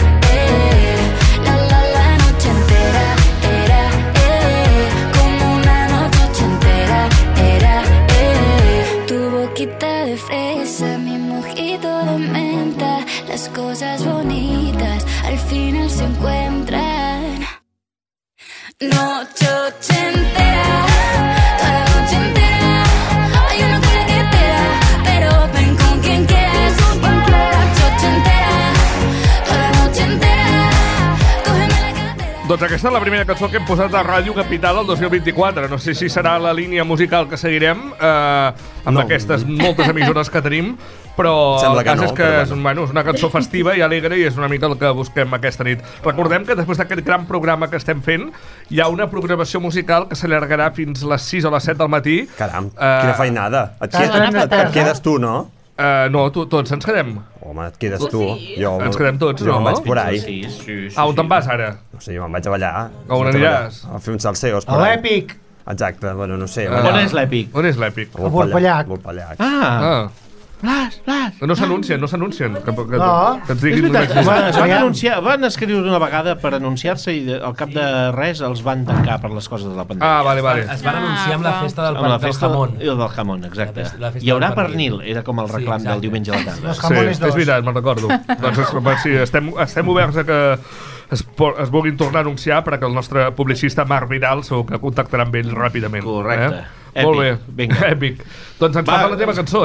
la noche entera era, como una noche ochentera. Era, tu boquita de fresa, mi mojito de menta. Las cosas bonitas al final se encuentran. Noche ochentera, toda la noche entera. Hay una cola que te da, pero ven con quien quieras. Noche ochentera, toda la noche entera. Cógeme la cartera. Doncs aquesta és la primera cançó que hem posat a Ràdio Capital el 2024. No sé si serà la línia musical que seguirem amb aquestes moltes emissores que tenim, però el cas és que és una cançó festiva i alegre i és una mica el que busquem aquesta nit. Recordem que després d'aquest gran programa que estem fent hi ha una programació musical que s'allargarà fins les 6 o les 7 del matí. Caram, quina feinada. Et quedes tu, no? No, tots ens quedem. Home, et quedes tu. Ens quedem tots, no? Jo me'n vaig por ahí. Sí. On te'n vas ara? No sé, jo me'n vaig a ballar. A on aniràs? A fer uns salseos. A l'Èpic. Exacte, bueno, no sé. On és l'Èpic? On és l'Èpic? A Volpellac. Blas. No s'anuncien. Que ens diguin van escriure una vegada per anunciar-se i al cap de res els van tancar per les coses de la pandèmia. Vale. Es van anunciar amb la festa del jamón. Del jamón, exacte. Hi haurà pernil, era com el reclam del diumenge a la tarda. Sí, és veritat, me'n recordo. Doncs sí, estem oberts a que es vulguin tornar a anunciar perquè el nostre publicista Marc Vidal segur que contactarà amb ell ràpidament. Correcte. Molt bé, èpic. Doncs ens falta la teva cançó,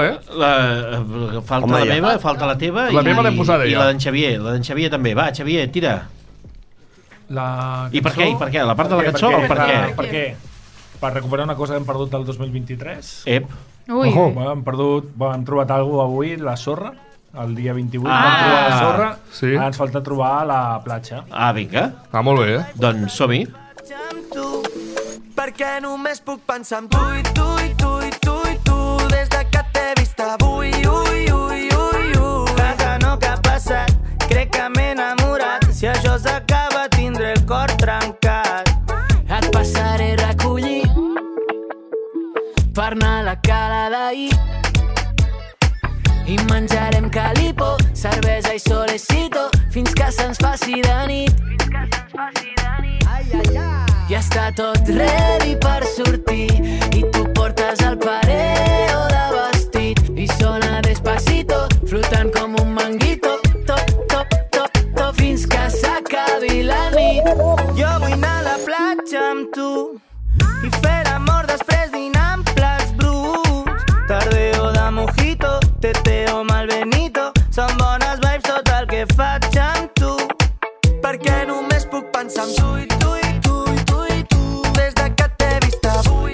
Falta la teva La meva l'hem posada ja. I la d'en Xavier també. Va, Xavier, tira. I per què? La part de la cançó o per què? Per què? Per recuperar una cosa que hem perdut el 2023. Hem trobat alguna cosa avui, la sorra. El dia 28 vam trobar la sorra. Ara ens falta trobar la platja. Vinga. Molt bé. Doncs som-hi. Perquè només puc pensar en tu i tu i tu i tu i tu des de que t'he vist avui. Casa no que ha passat, crec que m'he enamorat. Si això s'acaba tindré el cor trencat. Et passaré a recollir per anar a la cala d'ahir i menjarem calipo, cervesa i solecito fins que se'ns faci de nit. Ja està tot ready per sortir i tu portes el pareo de vestit i sona despacito flotant com un manguito top fins que s'acabi la nit. Jo vull anar a la platja amb tu i fer l'amor després dinar amb plats bruts. Tardeo de mojito, teteo mal benito, són bones vibes tot el que faig amb tu. Perquè només puc pensar en tu i tu i tu i tu i tu des de que t'he vist avui.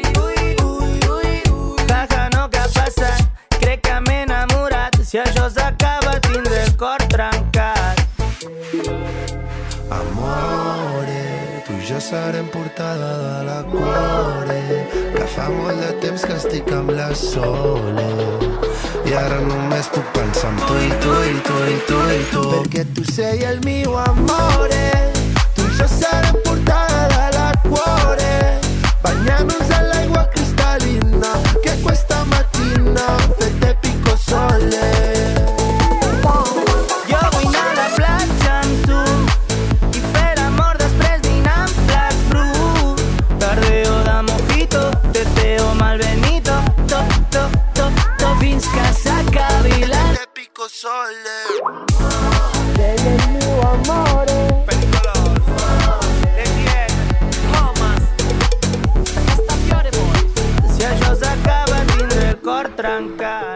Jaja, no que ha passat, crec que m'he enamorat. Si això s'acaba tindré el cor trencat. Amore, tu i jo serem portada de la cuore, que fa molt de temps que estic amb la Sole i ara només puc pensar en tu i tu i tu i tu i tu, perquè tu sei el mio amore. Tu i jo serem portada de la cuore, bagnant-nos en l'aigua cristal·lina que questa mattina fette pico sole. Jo vull anar a la platja amb tu i fer amor després dinar amb plats bruts. Tardeo de mojito, teteo mal benito, top fins que s'acabi la pico sole. Sei el mio amore.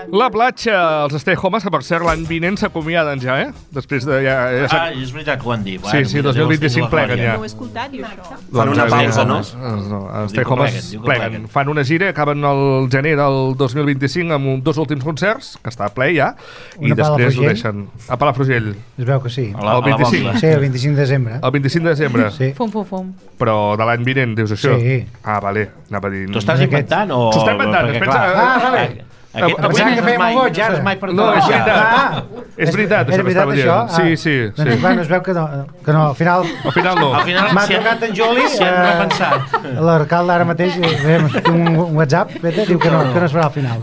La platja, els Stay Homes, que per cert l'any vinent s'acomiaden ja, Després de... és veritat que ho han dit. Sí, 2025 pleguen ja. No ho he escoltat, jo, això. Fan una pausa, no? Els Stay Homes pleguen. Fan una gira, acaben el gener del 2025 amb 2 últims concerts, que està ple ja, i després ho deixen a Palafrugell. Es veu que sí. El 25. Sí, el 25 de desembre. El 25 de desembre? Sí. Fum. Però de l'any vinent, dius això? Sí. Ah, vale. Anava a dir... T'ho estàs inventant o...? S'ho està inventant. Vale. Pensava que fèiem el boig, ara. No, és veritat. És veritat, això que estava dient. Sí. Doncs bueno, es veu que no. Al final no. M'ha trucat en Juli. L'alcalde ara mateix, un WhatsApp, diu que no es farà al final.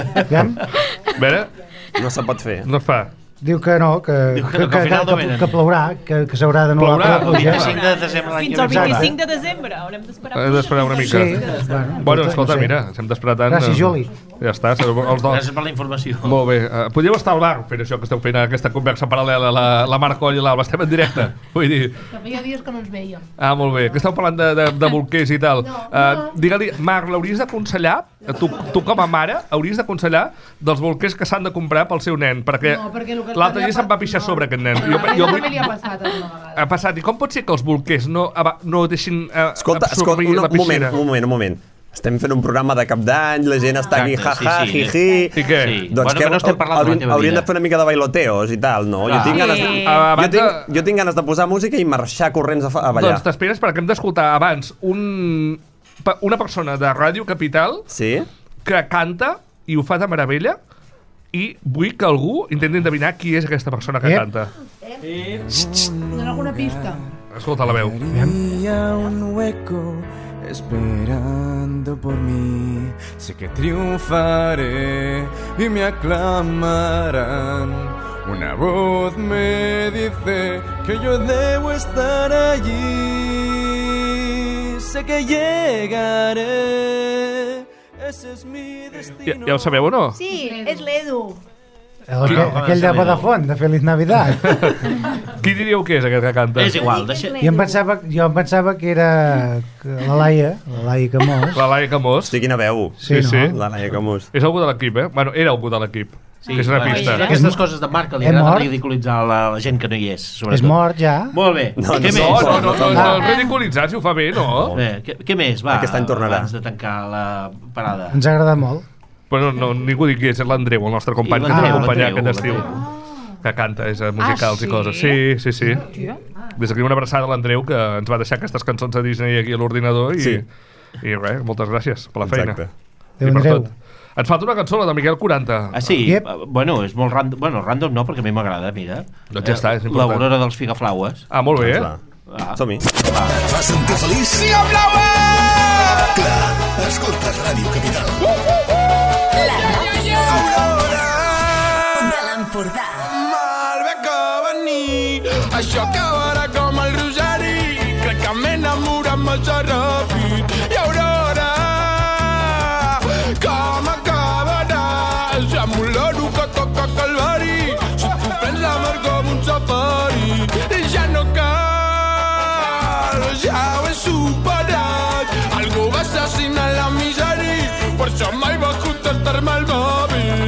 A veure... No se pot fer. No es fa. Diu que no, que plourà, que s'haurà d'anul·lar la pluja. Fins al 25 de desembre, haurem d'esperar. Hem d'esperar una mica. Sí, bueno, escolta, mira, hem d'esperar tant. Gràcies, Juli. Ja està. Gràcies per la informació. Molt bé. Podríeu estar al bar fent això que esteu fent, aquesta conversa paral·lela, la Marc Coll i l'Alba. Estem en directe. Vull dir... Que feia dies que no ens veiem. Ah, molt bé. Que esteu parlant de bolquers i tal. Digue-li, Marc, l'hauries d'aconsellar, tu com a mare, hauries d'aconsellar dels bolquers que s'han de comprar pel seu nen, perquè l'altre dia se'n va pixar sobre aquest nen. Jo també li ha passat alguna vegada. Ha passat. I com pot ser que els bolquers no deixin Escolta, un moment. Estem fent un programa de cap d'any, la gent està aquí, jaja, jiji... I què? Doncs que haurien de fer una mica de bailoteos i tal, no? Jo tinc ganes de posar música i marxar corrents a ballar. Doncs t'esperes perquè hem d'escoltar abans una persona de Ràdio Capital que canta i ho fa de meravella i vull que algú intenti endevinar qui és aquesta persona que canta. Dona alguna pista. Escolta la veu. Había un hueco esperando por mí. Sé que triunfaré y me aclamarán. Una voz me dice que yo debo estar allí. Sé que llegaré. Ese es mi destino. Ja ho sabeu o no? Sí, és l'Edu. Aquell de Vodafone, de Feliz Navidad. Qui diríeu que és aquest que canta? És igual. Jo em pensava que era la Laia Camós. La Laia Camós. Hosti, quina veu. Sí. La Laia Camós. És algú de l'equip, Bueno, era algú de l'equip. Sí, és una pista. Aquestes coses de Marc li agrada ridiculitzar la gent que no hi és. És mort, ja. Molt bé. No, ridiculitzar, si ho fa bé, no? Què més, va? Aquest any tornarà. Abans de tancar la parada. Ens ha agradat molt. Però no, ningú digui que és l'Andreu, el nostre company que ens va acompanyar aquest estiu. Que canta, és musicals i coses. Sí. Des d'aquí una abraçada a l'Andreu, que ens va deixar aquestes cançons a Disney aquí a l'ordinador i res, moltes gràcies per la feina. I per tot. Ens falta una cançó, la de Miquel 40. Ah, sí? Bueno, és molt random. Bueno, random no, perquè a mi m'agrada, mira. Doncs ja està, és important. L'Aurora dels Figaflaues. Ah, molt bé. Som-hi. Et fa sentir feliç? Sí, Blaue! Clar, escoltes Ràdio Capital. La ràdio de l'Empordà. Malbé que venir, això acabarà com el rosari. Crec que m'he enamorat massa ràpid. I Aurora, com acabaràs? Amb un loro que toca calvari. Si tu prens la mar com un safari, ja no cal, ja ho he superat. Algú va assassinar la misèria, per això mai va contestar-me el mòbil.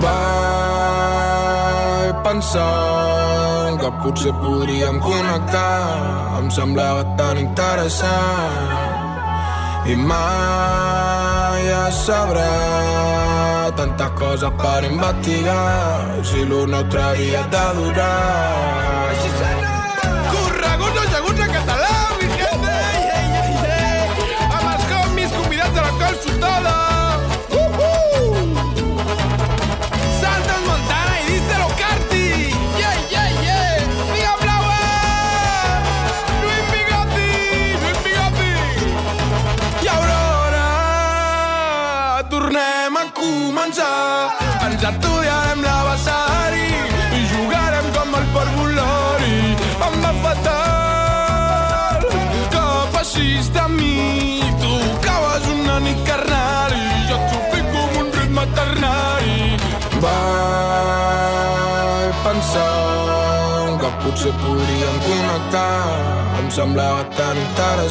Vaig pensar que potser podríem connectar. Em semblava tan interessant i mai es sabrà. Tantes coses per investigar, si lo nostre havia de durar. Correguts ajaguts en català, Vicente, amb els homies convidats a la calçotada. Santos Montana i Díselo Carti. Miguel Blaue, Luis Bigoti. I Aurora, tornem a començar. Ens estudiarem l'abecedari i jugarem com el parvulari. Em va fatal que facis de mi. Tu caves una nit carnal i jo et suplico com un ritme ternari. Vaig pensar que potser podríem connectar. Em semblava tan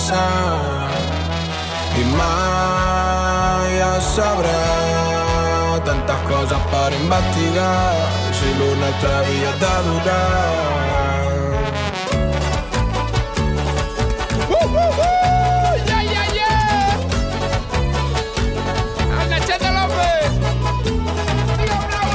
interessant i mai es sabrà. tantas cosas para investigar. Si lo nuestro había de durar. ¡Yeah, yeah, yeah! ¡Anda, Chete López! ¡Tío Bravo!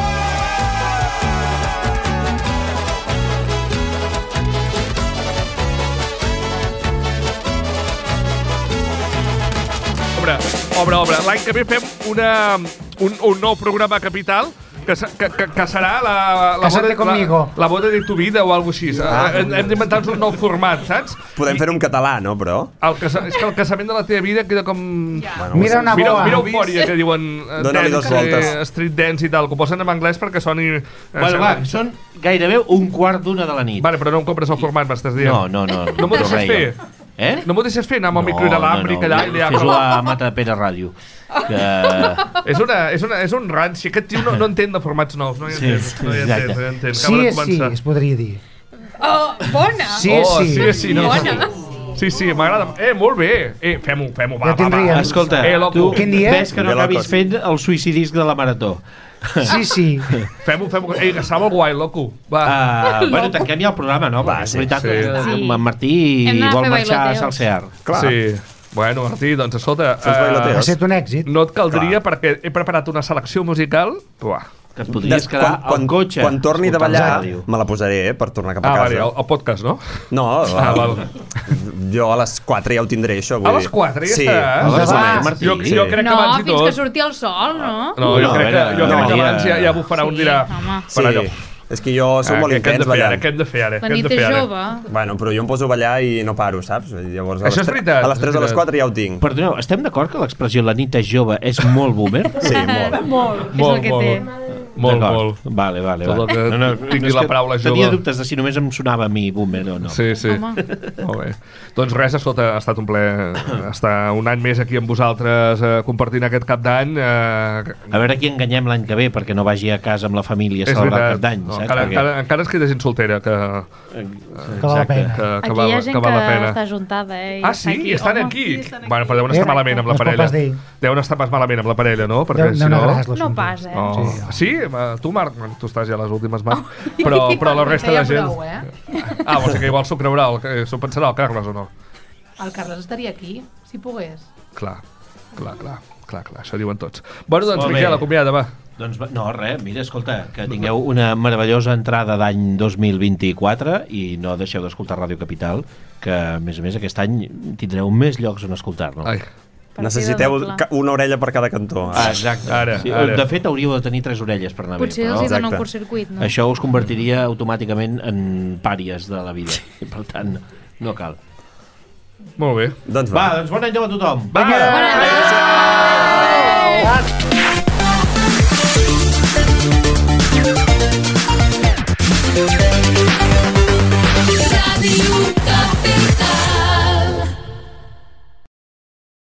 Obre. L'any que ve fem un nou programa Capital que serà la boda de tu vida o alguna cosa així. Hem d'inventar-nos un nou format, saps? Podem fer-ho en català, no, però? És que el casament de la teva vida queda com... Mira una boa. Mira Euphoria, que diuen Dóna-li dos voltes. Street dance i tal, que ho posen en anglès perquè soni... Bueno, va, són gairebé 1:15 de la nit. Vale, però no em compres el format, m'estàs dient. No. No m'ho deixes fer? No m'ho deixes fer? Anar amb el micro inalàmbric allà i allà... Fes-ho a Matapera Ràdio. És un ranci. Aquest tio no entén de formats nous. No hi entén. Sí, es podria dir. Oh, bona! Sí. Bona. Sí, m'agrada. Molt bé. Fem-ho, va. Escolta, tu ves que no acabis fent el suïcidisc de la marató. Sí. Fem-ho. Que estava guai, loco. Va. Bueno, tanquem ja el programa, no? Va, és veritat que en Martí vol marxar a Salsear. Sí. Bueno, Martí, doncs escolta... Ha estat un èxit. No et caldria perquè he preparat una selecció musical... Que et podries quedar al cotxe. Quan torni de ballar, me la posaré per tornar cap a casa. Vale, el podcast, no? No, jo a les 4 ja ho tindré, això. A les 4 ja està? Jo crec que abans i tot... No, fins que surti el sol, no? No, jo crec que abans ja bufarà un dirà... Sí, és que jo soc molt intens ballant. Què hem de fer ara? La nit és jove. Bueno, però jo em poso a ballar i no paro, saps? Llavors, això és veritat. A les 3 o les 4 ja ho tinc. Perdoneu, estem d'acord que l'expressió la nit és jove és molt boomer? Sí, molt. És el que té. Molt. Vale. Tot el que tingui la paraula jove. Tenia dubtes de si només em sonava a mi boomer o no. Sí. Molt bé. Doncs res, escolta, ha estat un plaer estar un any més aquí amb vosaltres compartint aquest cap d'any. A veure qui enganyem l'any que ve perquè no vagi a casa amb la família a celebrar el cap d'any. Encara es queda gent soltera que val la pena. Aquí hi ha gent que està juntada, Ah, sí? I estan aquí? Bueno, però deuen estar malament amb la parella. Deuen estar pas malament amb la parella, no? No pas, Sí? Tu, Marc, tu estàs ja a les últimes mans, però la resta de gent... O sigui que igual s'ho creurà, s'ho pensarà el Carles o no? El Carles estaria aquí, si pogués. Clar, això diuen tots. Bueno, doncs, Miquel, acomiada, va. Doncs no, res, mira, escolta, que tingueu una meravellosa entrada d'any 2024 i no deixeu d'escoltar Ràdio Capital, que, a més, aquest any tindreu més llocs on escoltar-nos. Necessiteu una orella per cada cantó. Exacte. Ara. De fet, hauríeu de tenir 3 orelles per anar bé. Potser els hi dona un curtcircuit, no? Això us convertiria automàticament en pàries de la vida. Per tant, no cal. Molt bé. Doncs va, doncs bon any a tothom. Va! Ràdio